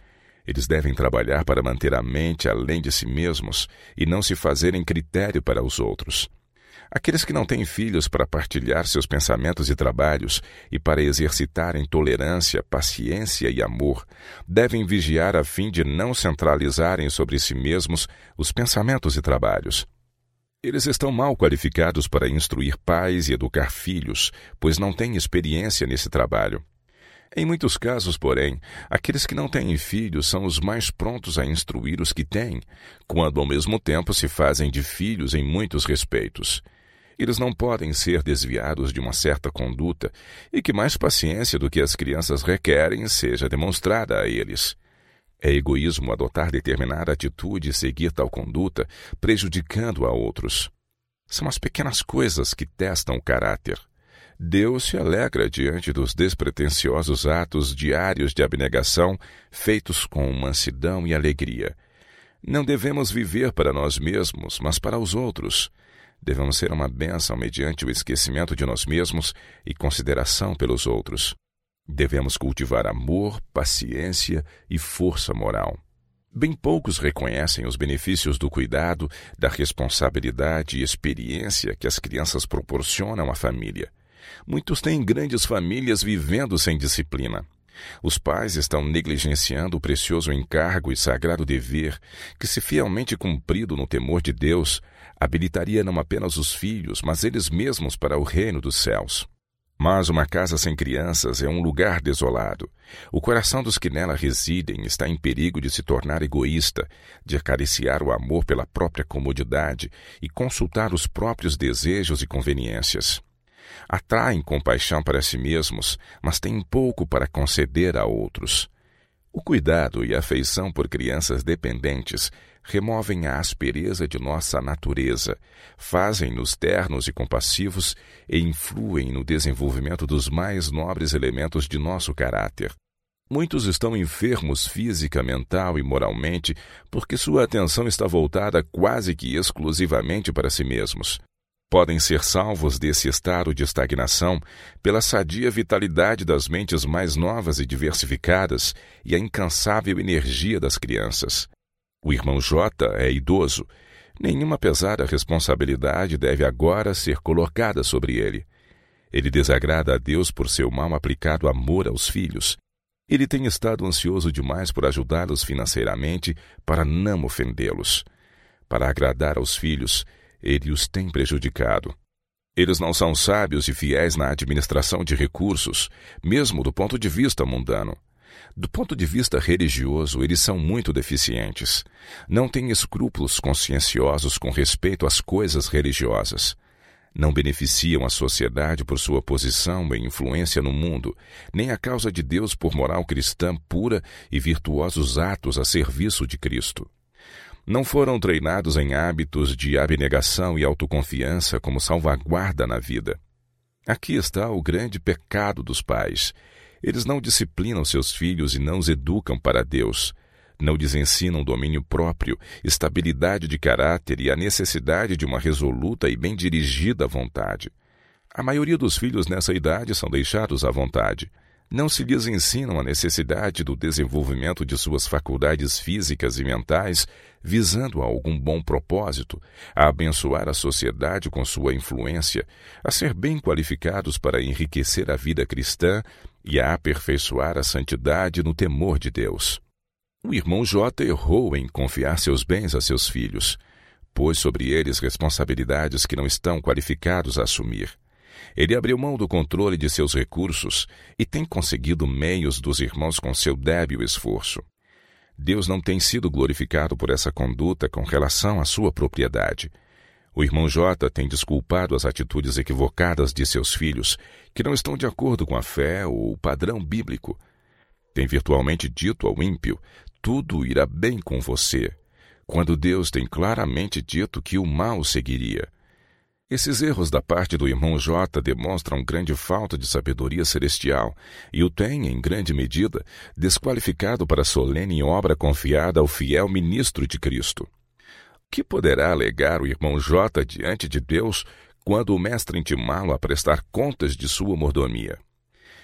Eles devem trabalhar para manter a mente além de si mesmos e não se fazerem critério para os outros. Aqueles que não têm filhos para partilhar seus pensamentos e trabalhos e para exercitarem tolerância, paciência e amor, devem vigiar a fim de não centralizarem sobre si mesmos os pensamentos e trabalhos. Eles estão mal qualificados para instruir pais e educar filhos, pois não têm experiência nesse trabalho. Em muitos casos, porém, aqueles que não têm filhos são os mais prontos a instruir os que têm, quando ao mesmo tempo se fazem de filhos em muitos respeitos. Eles não podem ser desviados de uma certa conduta e que mais paciência do que as crianças requerem seja demonstrada a eles. É egoísmo adotar determinada atitude e seguir tal conduta, prejudicando a outros. São as pequenas coisas que testam o caráter. Deus se alegra diante dos despretensiosos atos diários de abnegação feitos com mansidão e alegria. Não devemos viver para nós mesmos, mas para os outros. Devemos ser uma bênção mediante o esquecimento de nós mesmos e consideração pelos outros. Devemos cultivar amor, paciência e força moral. Bem poucos reconhecem os benefícios do cuidado, da responsabilidade e experiência que as crianças proporcionam à família. Muitos têm grandes famílias vivendo sem disciplina. Os pais estão negligenciando o precioso encargo e sagrado dever que, se fielmente cumprido no temor de Deus, habilitaria não apenas os filhos, mas eles mesmos para o reino dos céus. Mas uma casa sem crianças é um lugar desolado. O coração dos que nela residem está em perigo de se tornar egoísta, de acariciar o amor pela própria comodidade e consultar os próprios desejos e conveniências. Atraem compaixão para si mesmos, mas têm pouco para conceder a outros. O cuidado e a afeição por crianças dependentes removem a aspereza de nossa natureza, fazem-nos ternos e compassivos e influem no desenvolvimento dos mais nobres elementos de nosso caráter. Muitos estão enfermos física, mental e moralmente porque sua atenção está voltada quase que exclusivamente para si mesmos. Podem ser salvos desse estado de estagnação pela sadia vitalidade das mentes mais novas e diversificadas e a incansável energia das crianças. O irmão J é idoso. Nenhuma pesada responsabilidade deve agora ser colocada sobre ele. Ele desagrada a Deus por seu mal aplicado amor aos filhos. Ele tem estado ansioso demais por ajudá-los financeiramente para não ofendê-los. Para agradar aos filhos, ele os tem prejudicado. Eles não são sábios e fiéis na administração de recursos, mesmo do ponto de vista mundano. Do ponto de vista religioso, eles são muito deficientes. Não têm escrúpulos conscienciosos com respeito às coisas religiosas. Não beneficiam a sociedade por sua posição e influência no mundo, nem a causa de Deus por moral cristã pura e virtuosos atos a serviço de Cristo. Não foram treinados em hábitos de abnegação e autoconfiança como salvaguarda na vida. Aqui está o grande pecado dos pais. Eles não disciplinam seus filhos e não os educam para Deus. Não lhes ensinam domínio próprio, estabilidade de caráter e a necessidade de uma resoluta e bem dirigida vontade. A maioria dos filhos nessa idade são deixados à vontade. Não se lhes ensinam a necessidade do desenvolvimento de suas faculdades físicas e mentais, visando a algum bom propósito, a abençoar a sociedade com sua influência, a ser bem qualificados para enriquecer a vida cristã e a aperfeiçoar a santidade no temor de Deus. O irmão J errou em confiar seus bens a seus filhos, pôs sobre eles responsabilidades que não estão qualificados a assumir. Ele abriu mão do controle de seus recursos e tem conseguido meios dos irmãos com seu débil esforço. Deus não tem sido glorificado por essa conduta com relação à sua propriedade. O irmão J tem desculpado as atitudes equivocadas de seus filhos, que não estão de acordo com a fé ou o padrão bíblico. Tem virtualmente dito ao ímpio: tudo irá bem com você, quando Deus tem claramente dito que o mal seguiria. Esses erros da parte do irmão J demonstram grande falta de sabedoria celestial e o têm, em grande medida, desqualificado para a solene obra confiada ao fiel ministro de Cristo. O que poderá alegar o irmão J diante de Deus quando o mestre intimá-lo a prestar contas de sua mordomia?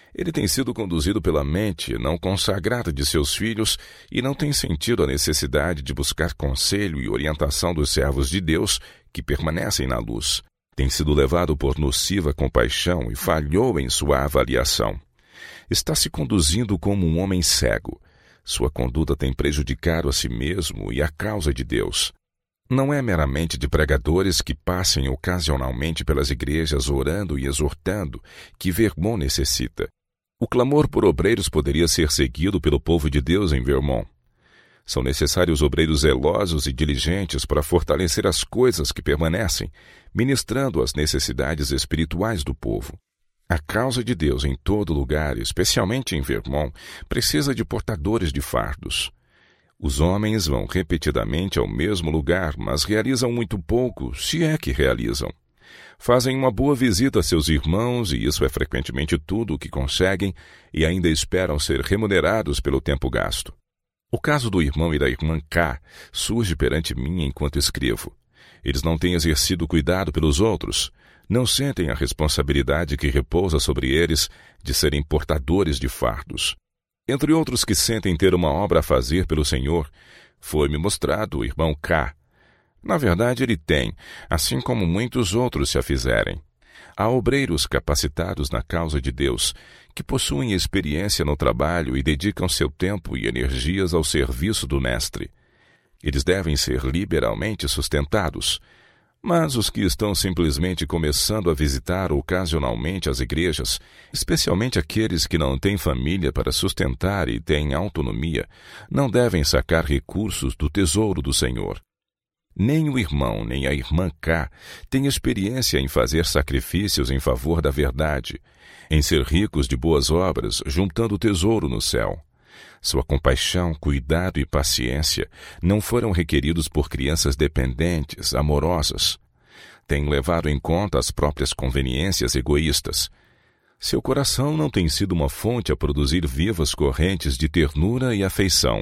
Ele tem sido conduzido pela mente não consagrada de seus filhos e não tem sentido a necessidade de buscar conselho e orientação dos servos de Deus que permanecem na luz. Tem sido levado por nociva compaixão e falhou em sua avaliação. Está se conduzindo como um homem cego. Sua conduta tem prejudicado a si mesmo e a causa de Deus. Não é meramente de pregadores que passem ocasionalmente pelas igrejas orando e exortando que Vermont necessita. O clamor por obreiros poderia ser seguido pelo povo de Deus em Vermont. São necessários obreiros zelosos e diligentes para fortalecer as coisas que permanecem, ministrando as necessidades espirituais do povo. A causa de Deus em todo lugar, especialmente em Vermont, precisa de portadores de fardos. Os homens vão repetidamente ao mesmo lugar, mas realizam muito pouco, se é que realizam. Fazem uma boa visita a seus irmãos, e isso é frequentemente tudo o que conseguem, e ainda esperam ser remunerados pelo tempo gasto. O caso do irmão e da irmã K surge perante mim enquanto escrevo. Eles não têm exercido cuidado pelos outros, não sentem a responsabilidade que repousa sobre eles de serem portadores de fardos. Entre outros que sentem ter uma obra a fazer pelo Senhor, foi-me mostrado o irmão K. Na verdade, ele tem, assim como muitos outros se a fizerem. Há obreiros capacitados na causa de Deus, que possuem experiência no trabalho e dedicam seu tempo e energias ao serviço do Mestre. Eles devem ser liberalmente sustentados. Mas os que estão simplesmente começando a visitar ocasionalmente as igrejas, especialmente aqueles que não têm família para sustentar e têm autonomia, não devem sacar recursos do tesouro do Senhor. Nem o irmão nem a irmã K têm experiência em fazer sacrifícios em favor da verdade, em ser ricos de boas obras, juntando tesouro no céu. Sua compaixão, cuidado e paciência não foram requeridos por crianças dependentes, amorosas. Têm levado em conta as próprias conveniências egoístas. Seu coração não tem sido uma fonte a produzir vivas correntes de ternura e afeição.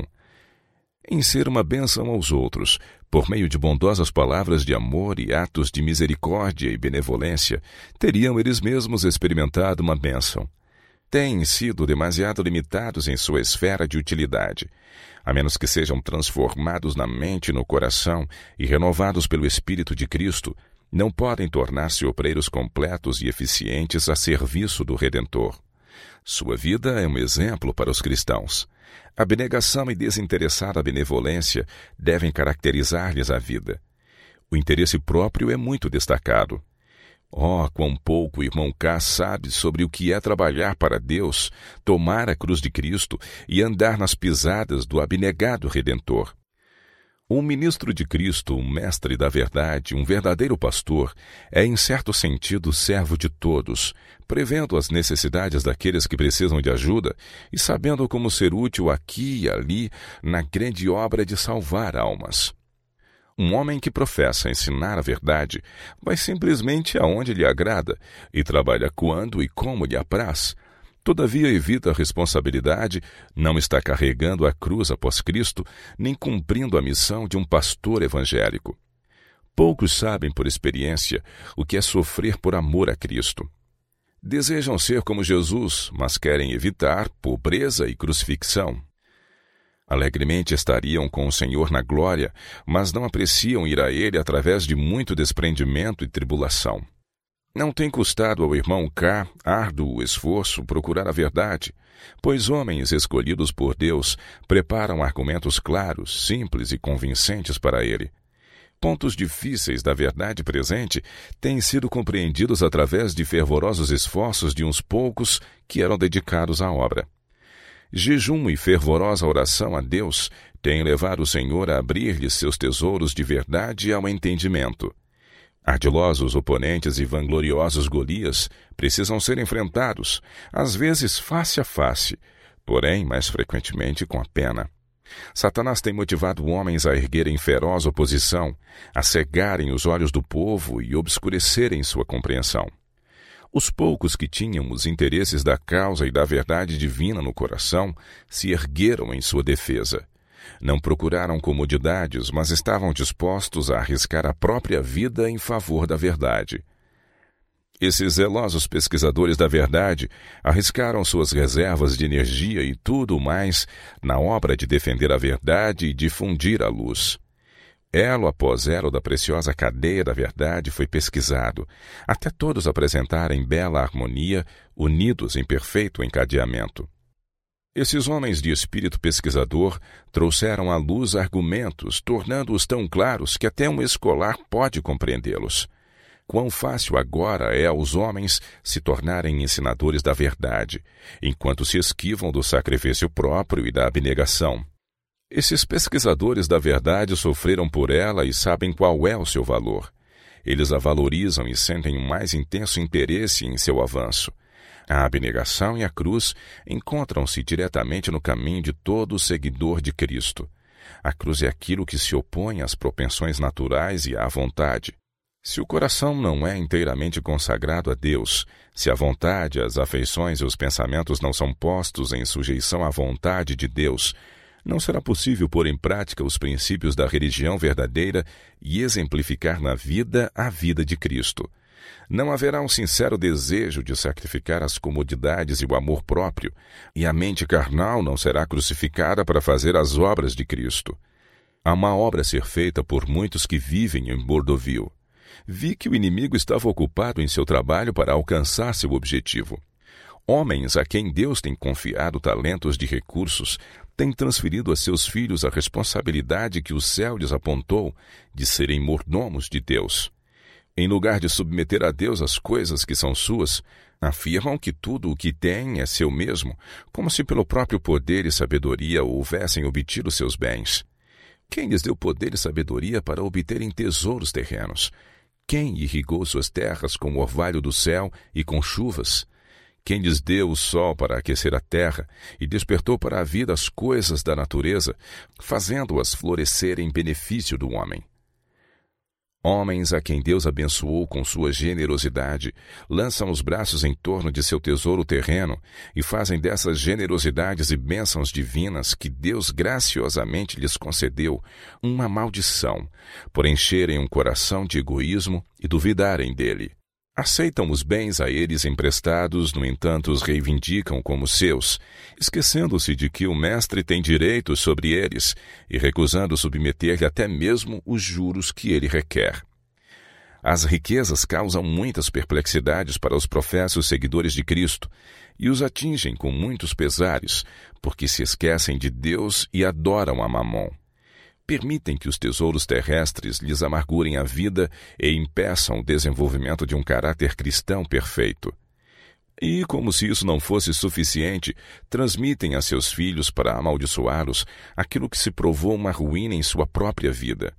Em ser uma bênção aos outros, por meio de bondosas palavras de amor e atos de misericórdia e benevolência, teriam eles mesmos experimentado uma bênção. Têm sido demasiado limitados em sua esfera de utilidade. A menos que sejam transformados na mente e no coração e renovados pelo Espírito de Cristo, não podem tornar-se obreiros completos e eficientes a serviço do Redentor. Sua vida é um exemplo para os cristãos. Abnegação e desinteressada benevolência devem caracterizar-lhes a vida. O interesse próprio é muito destacado. Oh, quão pouco o irmão K sabe sobre o que é trabalhar para Deus, tomar a cruz de Cristo e andar nas pisadas do abnegado Redentor. Um ministro de Cristo, um mestre da verdade, um verdadeiro pastor, é em certo sentido servo de todos, prevendo as necessidades daqueles que precisam de ajuda e sabendo como ser útil aqui e ali na grande obra de salvar almas. Um homem que professa ensinar a verdade vai simplesmente aonde lhe agrada e trabalha quando e como lhe apraz. Todavia evita a responsabilidade, não está carregando a cruz após Cristo, nem cumprindo a missão de um pastor evangélico. Poucos sabem por experiência o que é sofrer por amor a Cristo. Desejam ser como Jesus, mas querem evitar pobreza e crucifixão. Alegremente estariam com o Senhor na glória, mas não apreciam ir a Ele através de muito desprendimento e tribulação. Não tem custado ao irmão K árduo esforço procurar a verdade, pois homens escolhidos por Deus preparam argumentos claros, simples e convincentes para ele. Pontos difíceis da verdade presente têm sido compreendidos através de fervorosos esforços de uns poucos que eram dedicados à obra. Jejum e fervorosa oração a Deus têm levado o Senhor a abrir-lhes seus tesouros de verdade ao entendimento. Ardilosos oponentes e vangloriosos Golias precisam ser enfrentados, às vezes face a face, porém mais frequentemente com a pena. Satanás tem motivado homens a erguerem feroz oposição, a cegarem os olhos do povo e obscurecerem sua compreensão. Os poucos que tinham os interesses da causa e da verdade divina no coração se ergueram em sua defesa. Não procuraram comodidades, mas estavam dispostos a arriscar a própria vida em favor da verdade. Esses zelosos pesquisadores da verdade arriscaram suas reservas de energia e tudo mais na obra de defender a verdade e difundir a luz. Elo após elo da preciosa cadeia da verdade foi pesquisado, até todos apresentarem bela harmonia, unidos em perfeito encadeamento. Esses homens de espírito pesquisador trouxeram à luz argumentos, tornando-os tão claros que até um escolar pode compreendê-los. Quão fácil agora é aos homens se tornarem ensinadores da verdade, enquanto se esquivam do sacrifício próprio e da abnegação. Esses pesquisadores da verdade sofreram por ela e sabem qual é o seu valor. Eles a valorizam e sentem um mais intenso interesse em seu avanço. A abnegação e a cruz encontram-se diretamente no caminho de todo seguidor de Cristo. A cruz é aquilo que se opõe às propensões naturais e à vontade. Se o coração não é inteiramente consagrado a Deus, se a vontade, as afeições e os pensamentos não são postos em sujeição à vontade de Deus, não será possível pôr em prática os princípios da religião verdadeira e exemplificar na vida a vida de Cristo. Não haverá um sincero desejo de sacrificar as comodidades e o amor próprio, e a mente carnal não será crucificada para fazer as obras de Cristo. Há uma obra a ser feita por muitos que vivem em Bordovil. Vi que o inimigo estava ocupado em seu trabalho para alcançar seu objetivo. Homens a quem Deus tem confiado talentos de recursos têm transferido a seus filhos a responsabilidade que o céu lhes apontou de serem mordomos de Deus. Em lugar de submeter a Deus as coisas que são suas, afirmam que tudo o que têm é seu mesmo, como se pelo próprio poder e sabedoria houvessem obtido seus bens. Quem lhes deu poder e sabedoria para obterem tesouros terrenos? Quem irrigou suas terras com o orvalho do céu e com chuvas? Quem lhes deu o sol para aquecer a terra e despertou para a vida as coisas da natureza, fazendo-as florescer em benefício do homem? Homens a quem Deus abençoou com sua generosidade, lançam os braços em torno de seu tesouro terreno e fazem dessas generosidades e bênçãos divinas que Deus graciosamente lhes concedeu uma maldição, por encherem um coração de egoísmo e duvidarem dele. Aceitam os bens a eles emprestados, no entanto os reivindicam como seus, esquecendo-se de que o mestre tem direitos sobre eles e recusando submeter-lhe até mesmo os juros que ele requer. As riquezas causam muitas perplexidades para os professos seguidores de Cristo e os atingem com muitos pesares, porque se esquecem de Deus e adoram a Mamon. Permitem que os tesouros terrestres lhes amargurem a vida e impeçam o desenvolvimento de um caráter cristão perfeito. E, como se isso não fosse suficiente, transmitem a seus filhos para amaldiçoá-los aquilo que se provou uma ruína em sua própria vida.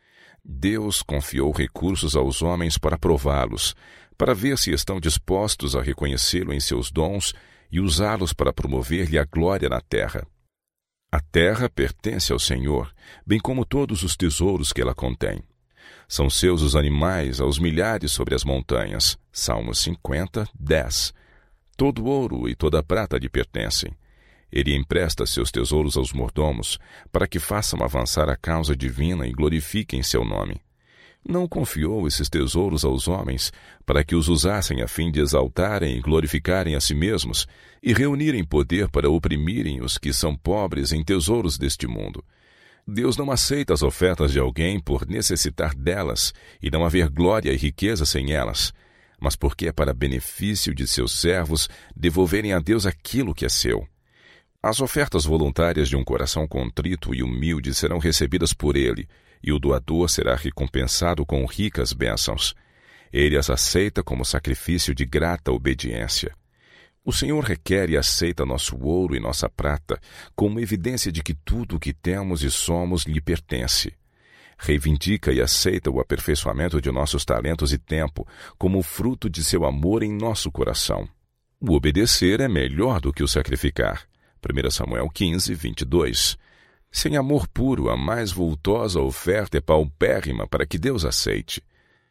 Deus confiou recursos aos homens para prová-los, para ver se estão dispostos a reconhecê-lo em seus dons e usá-los para promover-lhe a glória na terra. A terra pertence ao Senhor, bem como todos os tesouros que ela contém. São seus os animais aos milhares sobre as montanhas. Salmos cinquenta, dez. Todo ouro e toda prata lhe pertencem. Ele empresta seus tesouros aos mordomos, para que façam avançar a causa divina e glorifiquem seu nome. Não confiou esses tesouros aos homens, para que os usassem a fim de exaltarem e glorificarem a si mesmos, e reunirem poder para oprimirem os que são pobres em tesouros deste mundo. Deus não aceita as ofertas de alguém por necessitar delas e não haver glória e riqueza sem elas, mas porque é para benefício de seus servos devolverem a Deus aquilo que é seu. As ofertas voluntárias de um coração contrito e humilde serão recebidas por ele, e o doador será recompensado com ricas bênçãos. Ele as aceita como sacrifício de grata obediência. O Senhor requer e aceita nosso ouro e nossa prata, como evidência de que tudo o que temos e somos lhe pertence. Reivindica e aceita o aperfeiçoamento de nossos talentos e tempo, como fruto de seu amor em nosso coração. O obedecer é melhor do que o sacrificar. primeiro Samuel quinze, vinte e dois. Sem amor puro, a mais vultosa oferta é paupérrima para que Deus aceite.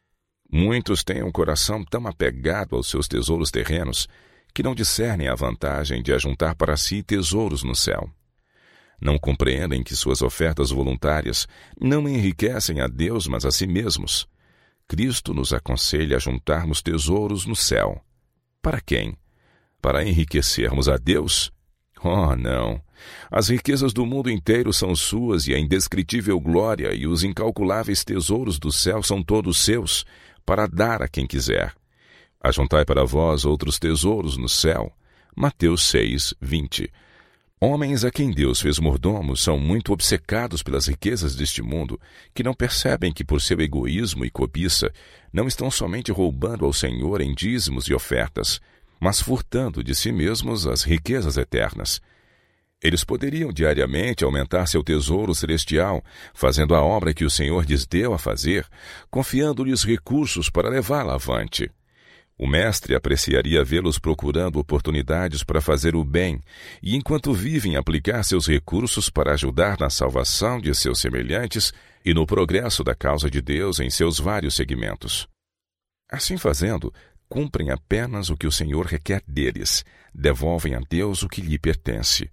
Muitos têm um coração tão apegado aos seus tesouros terrenos que não discernem a vantagem de ajuntar para si tesouros no céu. Não compreendem que suas ofertas voluntárias não enriquecem a Deus, mas a si mesmos. Cristo nos aconselha a juntarmos tesouros no céu. Para quem? Para enriquecermos a Deus? Oh, não! As riquezas do mundo inteiro são suas e a indescritível glória e os incalculáveis tesouros do céu são todos seus, para dar a quem quiser. Ajuntai para vós outros tesouros no céu. Mateus seis, vinte. Homens a quem Deus fez mordomos são muito obcecados pelas riquezas deste mundo, que não percebem que por seu egoísmo e cobiça não estão somente roubando ao Senhor em dízimos e ofertas, mas furtando de si mesmos as riquezas eternas. Eles poderiam diariamente aumentar seu tesouro celestial, fazendo a obra que o Senhor lhes deu a fazer, confiando-lhes recursos para levá-la avante. O mestre apreciaria vê-los procurando oportunidades para fazer o bem e, enquanto vivem, aplicar seus recursos para ajudar na salvação de seus semelhantes e no progresso da causa de Deus em seus vários segmentos. Assim fazendo, cumprem apenas o que o Senhor requer deles, devolvem a Deus o que lhe pertence.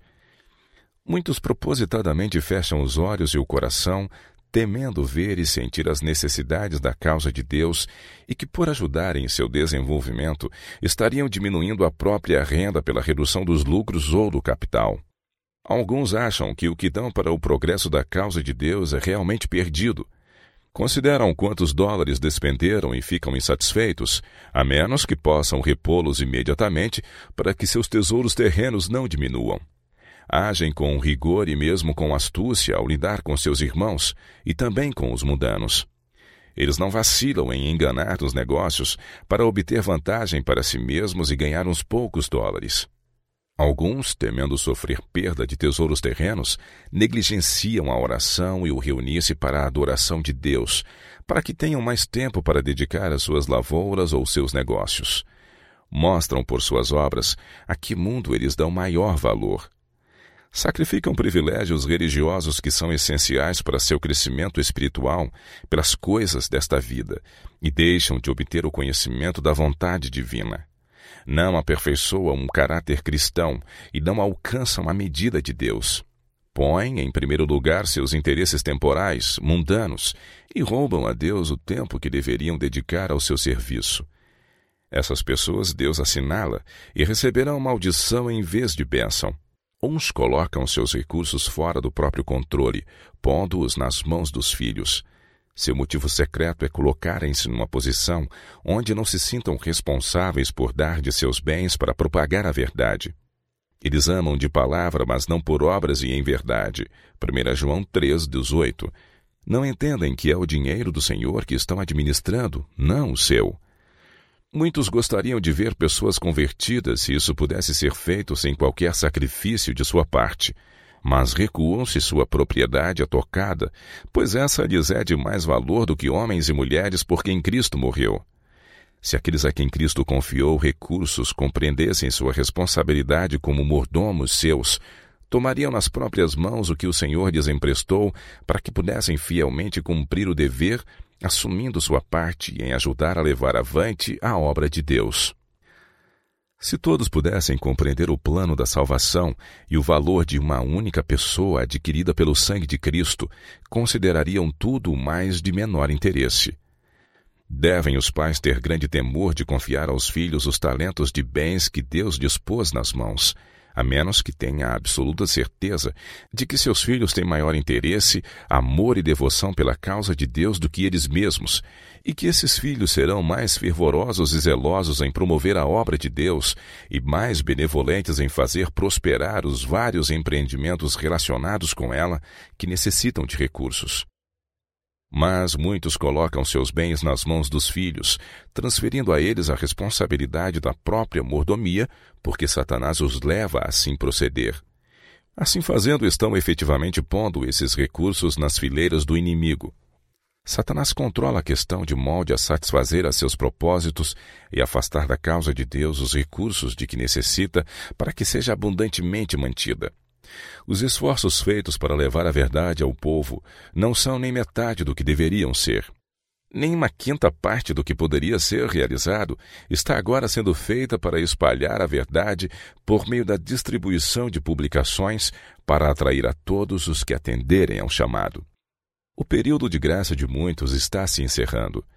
Muitos propositadamente fecham os olhos e o coração, temendo ver e sentir as necessidades da causa de Deus e que, por ajudarem em seu desenvolvimento, estariam diminuindo a própria renda pela redução dos lucros ou do capital. Alguns acham que o que dão para o progresso da causa de Deus é realmente perdido. Consideram quantos dólares despenderam e ficam insatisfeitos, a menos que possam repô-los imediatamente para que seus tesouros terrenos não diminuam. Agem com rigor e mesmo com astúcia ao lidar com seus irmãos e também com os mundanos. Eles não vacilam em enganar nos negócios para obter vantagem para si mesmos e ganhar uns poucos dólares. Alguns, temendo sofrer perda de tesouros terrenos, negligenciam a oração e o reunir-se para a adoração de Deus, para que tenham mais tempo para dedicar às suas lavouras ou seus negócios. Mostram por suas obras a que mundo eles dão maior valor. Sacrificam privilégios religiosos que são essenciais para seu crescimento espiritual pelas coisas desta vida e deixam de obter o conhecimento da vontade divina. Não aperfeiçoam um caráter cristão e não alcançam a medida de Deus. Põem em primeiro lugar seus interesses temporais, mundanos, e roubam a Deus o tempo que deveriam dedicar ao seu serviço. Essas pessoas Deus assinala e receberão maldição em vez de bênção. Uns colocam seus recursos fora do próprio controle, pondo-os nas mãos dos filhos. Seu motivo secreto é colocarem-se numa posição onde não se sintam responsáveis por dar de seus bens para propagar a verdade. Eles amam de palavra, mas não por obras e em verdade. primeira João três, dezoito. Não entendem que é o dinheiro do Senhor que estão administrando, não o seu. Muitos gostariam de ver pessoas convertidas se isso pudesse ser feito sem qualquer sacrifício de sua parte, mas recuam se sua propriedade é tocada, pois essa lhes é de mais valor do que homens e mulheres por quem Cristo morreu. Se aqueles a quem Cristo confiou recursos compreendessem sua responsabilidade como mordomos seus, tomariam nas próprias mãos o que o Senhor lhes emprestou para que pudessem fielmente cumprir o dever, assumindo sua parte em ajudar a levar avante a obra de Deus. Se todos pudessem compreender o plano da salvação e o valor de uma única pessoa adquirida pelo sangue de Cristo, considerariam tudo mais de menor interesse. Devem os pais ter grande temor de confiar aos filhos os talentos de bens que Deus dispôs nas mãos, a menos que tenha a absoluta certeza de que seus filhos têm maior interesse, amor e devoção pela causa de Deus do que eles mesmos, e que esses filhos serão mais fervorosos e zelosos em promover a obra de Deus e mais benevolentes em fazer prosperar os vários empreendimentos relacionados com ela que necessitam de recursos. Mas muitos colocam seus bens nas mãos dos filhos, transferindo a eles a responsabilidade da própria mordomia, porque Satanás os leva a assim proceder. Assim fazendo, estão efetivamente pondo esses recursos nas fileiras do inimigo. Satanás controla a questão de modo a satisfazer a seus propósitos e afastar da causa de Deus os recursos de que necessita para que seja abundantemente mantida. Os esforços feitos para levar a verdade ao povo não são nem metade do que deveriam ser. Nem uma quinta parte do que poderia ser realizado está agora sendo feita para espalhar a verdade por meio da distribuição de publicações para atrair a todos os que atenderem ao chamado. O período de graça de muitos está se encerrando.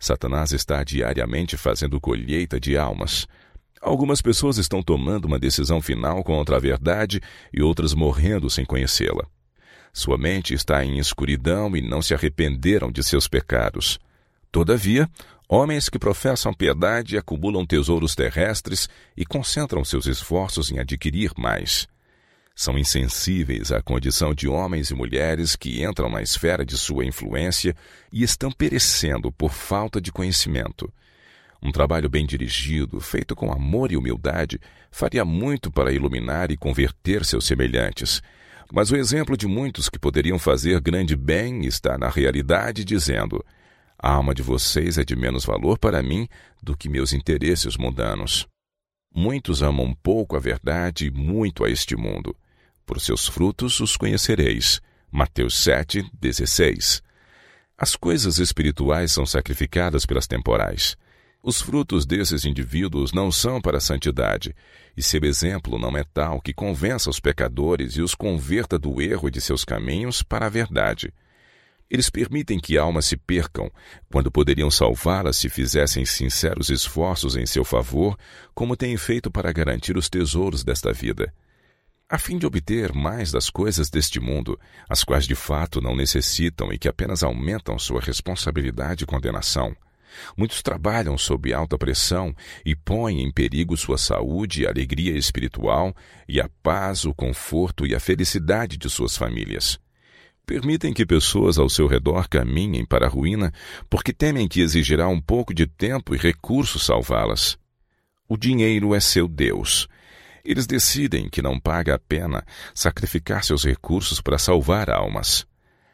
Satanás está diariamente fazendo colheita de almas. Algumas pessoas estão tomando uma decisão final contra a verdade e outras morrendo sem conhecê-la. Sua mente está em escuridão e não se arrependeram de seus pecados. Todavia, homens que professam piedade acumulam tesouros terrestres e concentram seus esforços em adquirir mais. São insensíveis à condição de homens e mulheres que entram na esfera de sua influência e estão perecendo por falta de conhecimento. Um trabalho bem dirigido, feito com amor e humildade, faria muito para iluminar e converter seus semelhantes. Mas o exemplo de muitos que poderiam fazer grande bem está na realidade dizendo: a alma de vocês é de menos valor para mim do que meus interesses mundanos. Muitos amam pouco a verdade e muito a este mundo. Por seus frutos os conhecereis. Mateus sete, dezesseis. As coisas espirituais são sacrificadas pelas temporais. Os frutos desses indivíduos não são para a santidade, e seu exemplo não é tal que convença os pecadores e os converta do erro de seus caminhos para a verdade. Eles permitem que almas se percam, quando poderiam salvá-las se fizessem sinceros esforços em seu favor, como têm feito para garantir os tesouros desta vida. A fim de obter mais das coisas deste mundo, as quais de fato não necessitam e que apenas aumentam sua responsabilidade e condenação. Muitos trabalham sob alta pressão e põem em perigo sua saúde e alegria espiritual e a paz, o conforto e a felicidade de suas famílias. Permitem que pessoas ao seu redor caminhem para a ruína porque temem que exigirá um pouco de tempo e recursos salvá-las. O dinheiro é seu Deus. Eles decidem que não paga a pena sacrificar seus recursos para salvar almas.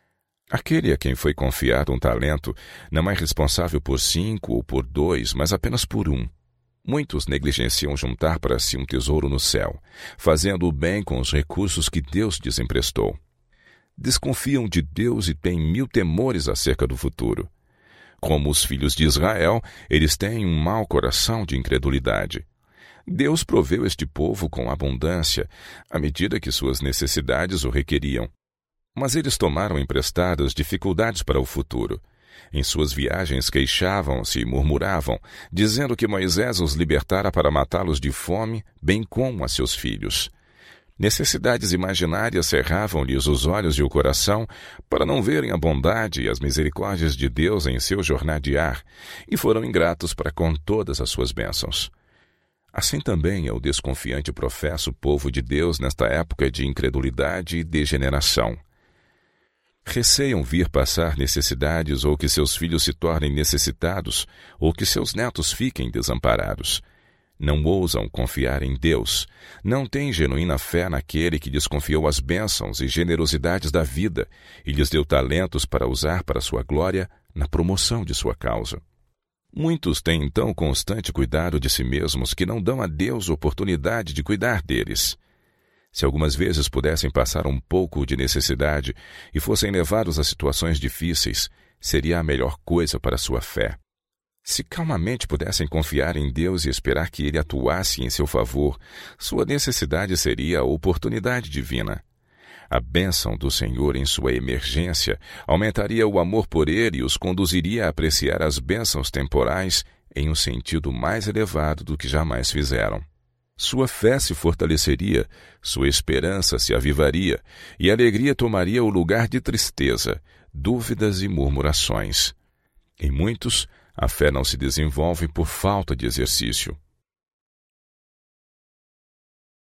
Aquele a quem foi confiado um talento não é responsável por cinco ou por dois, mas apenas por um. Muitos negligenciam juntar para si um tesouro no céu, fazendo o bem com os recursos que Deus lhes emprestou. Desconfiam de Deus e têm mil temores acerca do futuro. Como os filhos de Israel, eles têm um mau coração de incredulidade. Deus proveu este povo com abundância, à medida que suas necessidades o requeriam. Mas eles tomaram emprestadas dificuldades para o futuro. Em suas viagens queixavam-se e murmuravam, dizendo que Moisés os libertara para matá-los de fome, bem como a seus filhos. Necessidades imaginárias cerravam-lhes os olhos e o coração para não verem a bondade e as misericórdias de Deus em seu jornadear, e foram ingratos para com todas as suas bênçãos. Assim também é o desconfiante e professo povo de Deus nesta época de incredulidade e degeneração. Receiam vir passar necessidades ou que seus filhos se tornem necessitados ou que seus netos fiquem desamparados. Não ousam confiar em Deus, não têm genuína fé naquele que lhes confiou as bênçãos e generosidades da vida e lhes deu talentos para usar para sua glória na promoção de sua causa. Muitos têm então constante cuidado de si mesmos que não dão a Deus oportunidade de cuidar deles. Se algumas vezes pudessem passar um pouco de necessidade e fossem levados a situações difíceis, seria a melhor coisa para sua fé. Se calmamente pudessem confiar em Deus e esperar que Ele atuasse em seu favor, sua necessidade seria a oportunidade divina. A bênção do Senhor em sua emergência aumentaria o amor por Ele e os conduziria a apreciar as bênçãos temporais em um sentido mais elevado do que jamais fizeram. Sua fé se fortaleceria, sua esperança se avivaria e a alegria tomaria o lugar de tristeza, dúvidas e murmurações. Em muitos, a fé não se desenvolve por falta de exercício.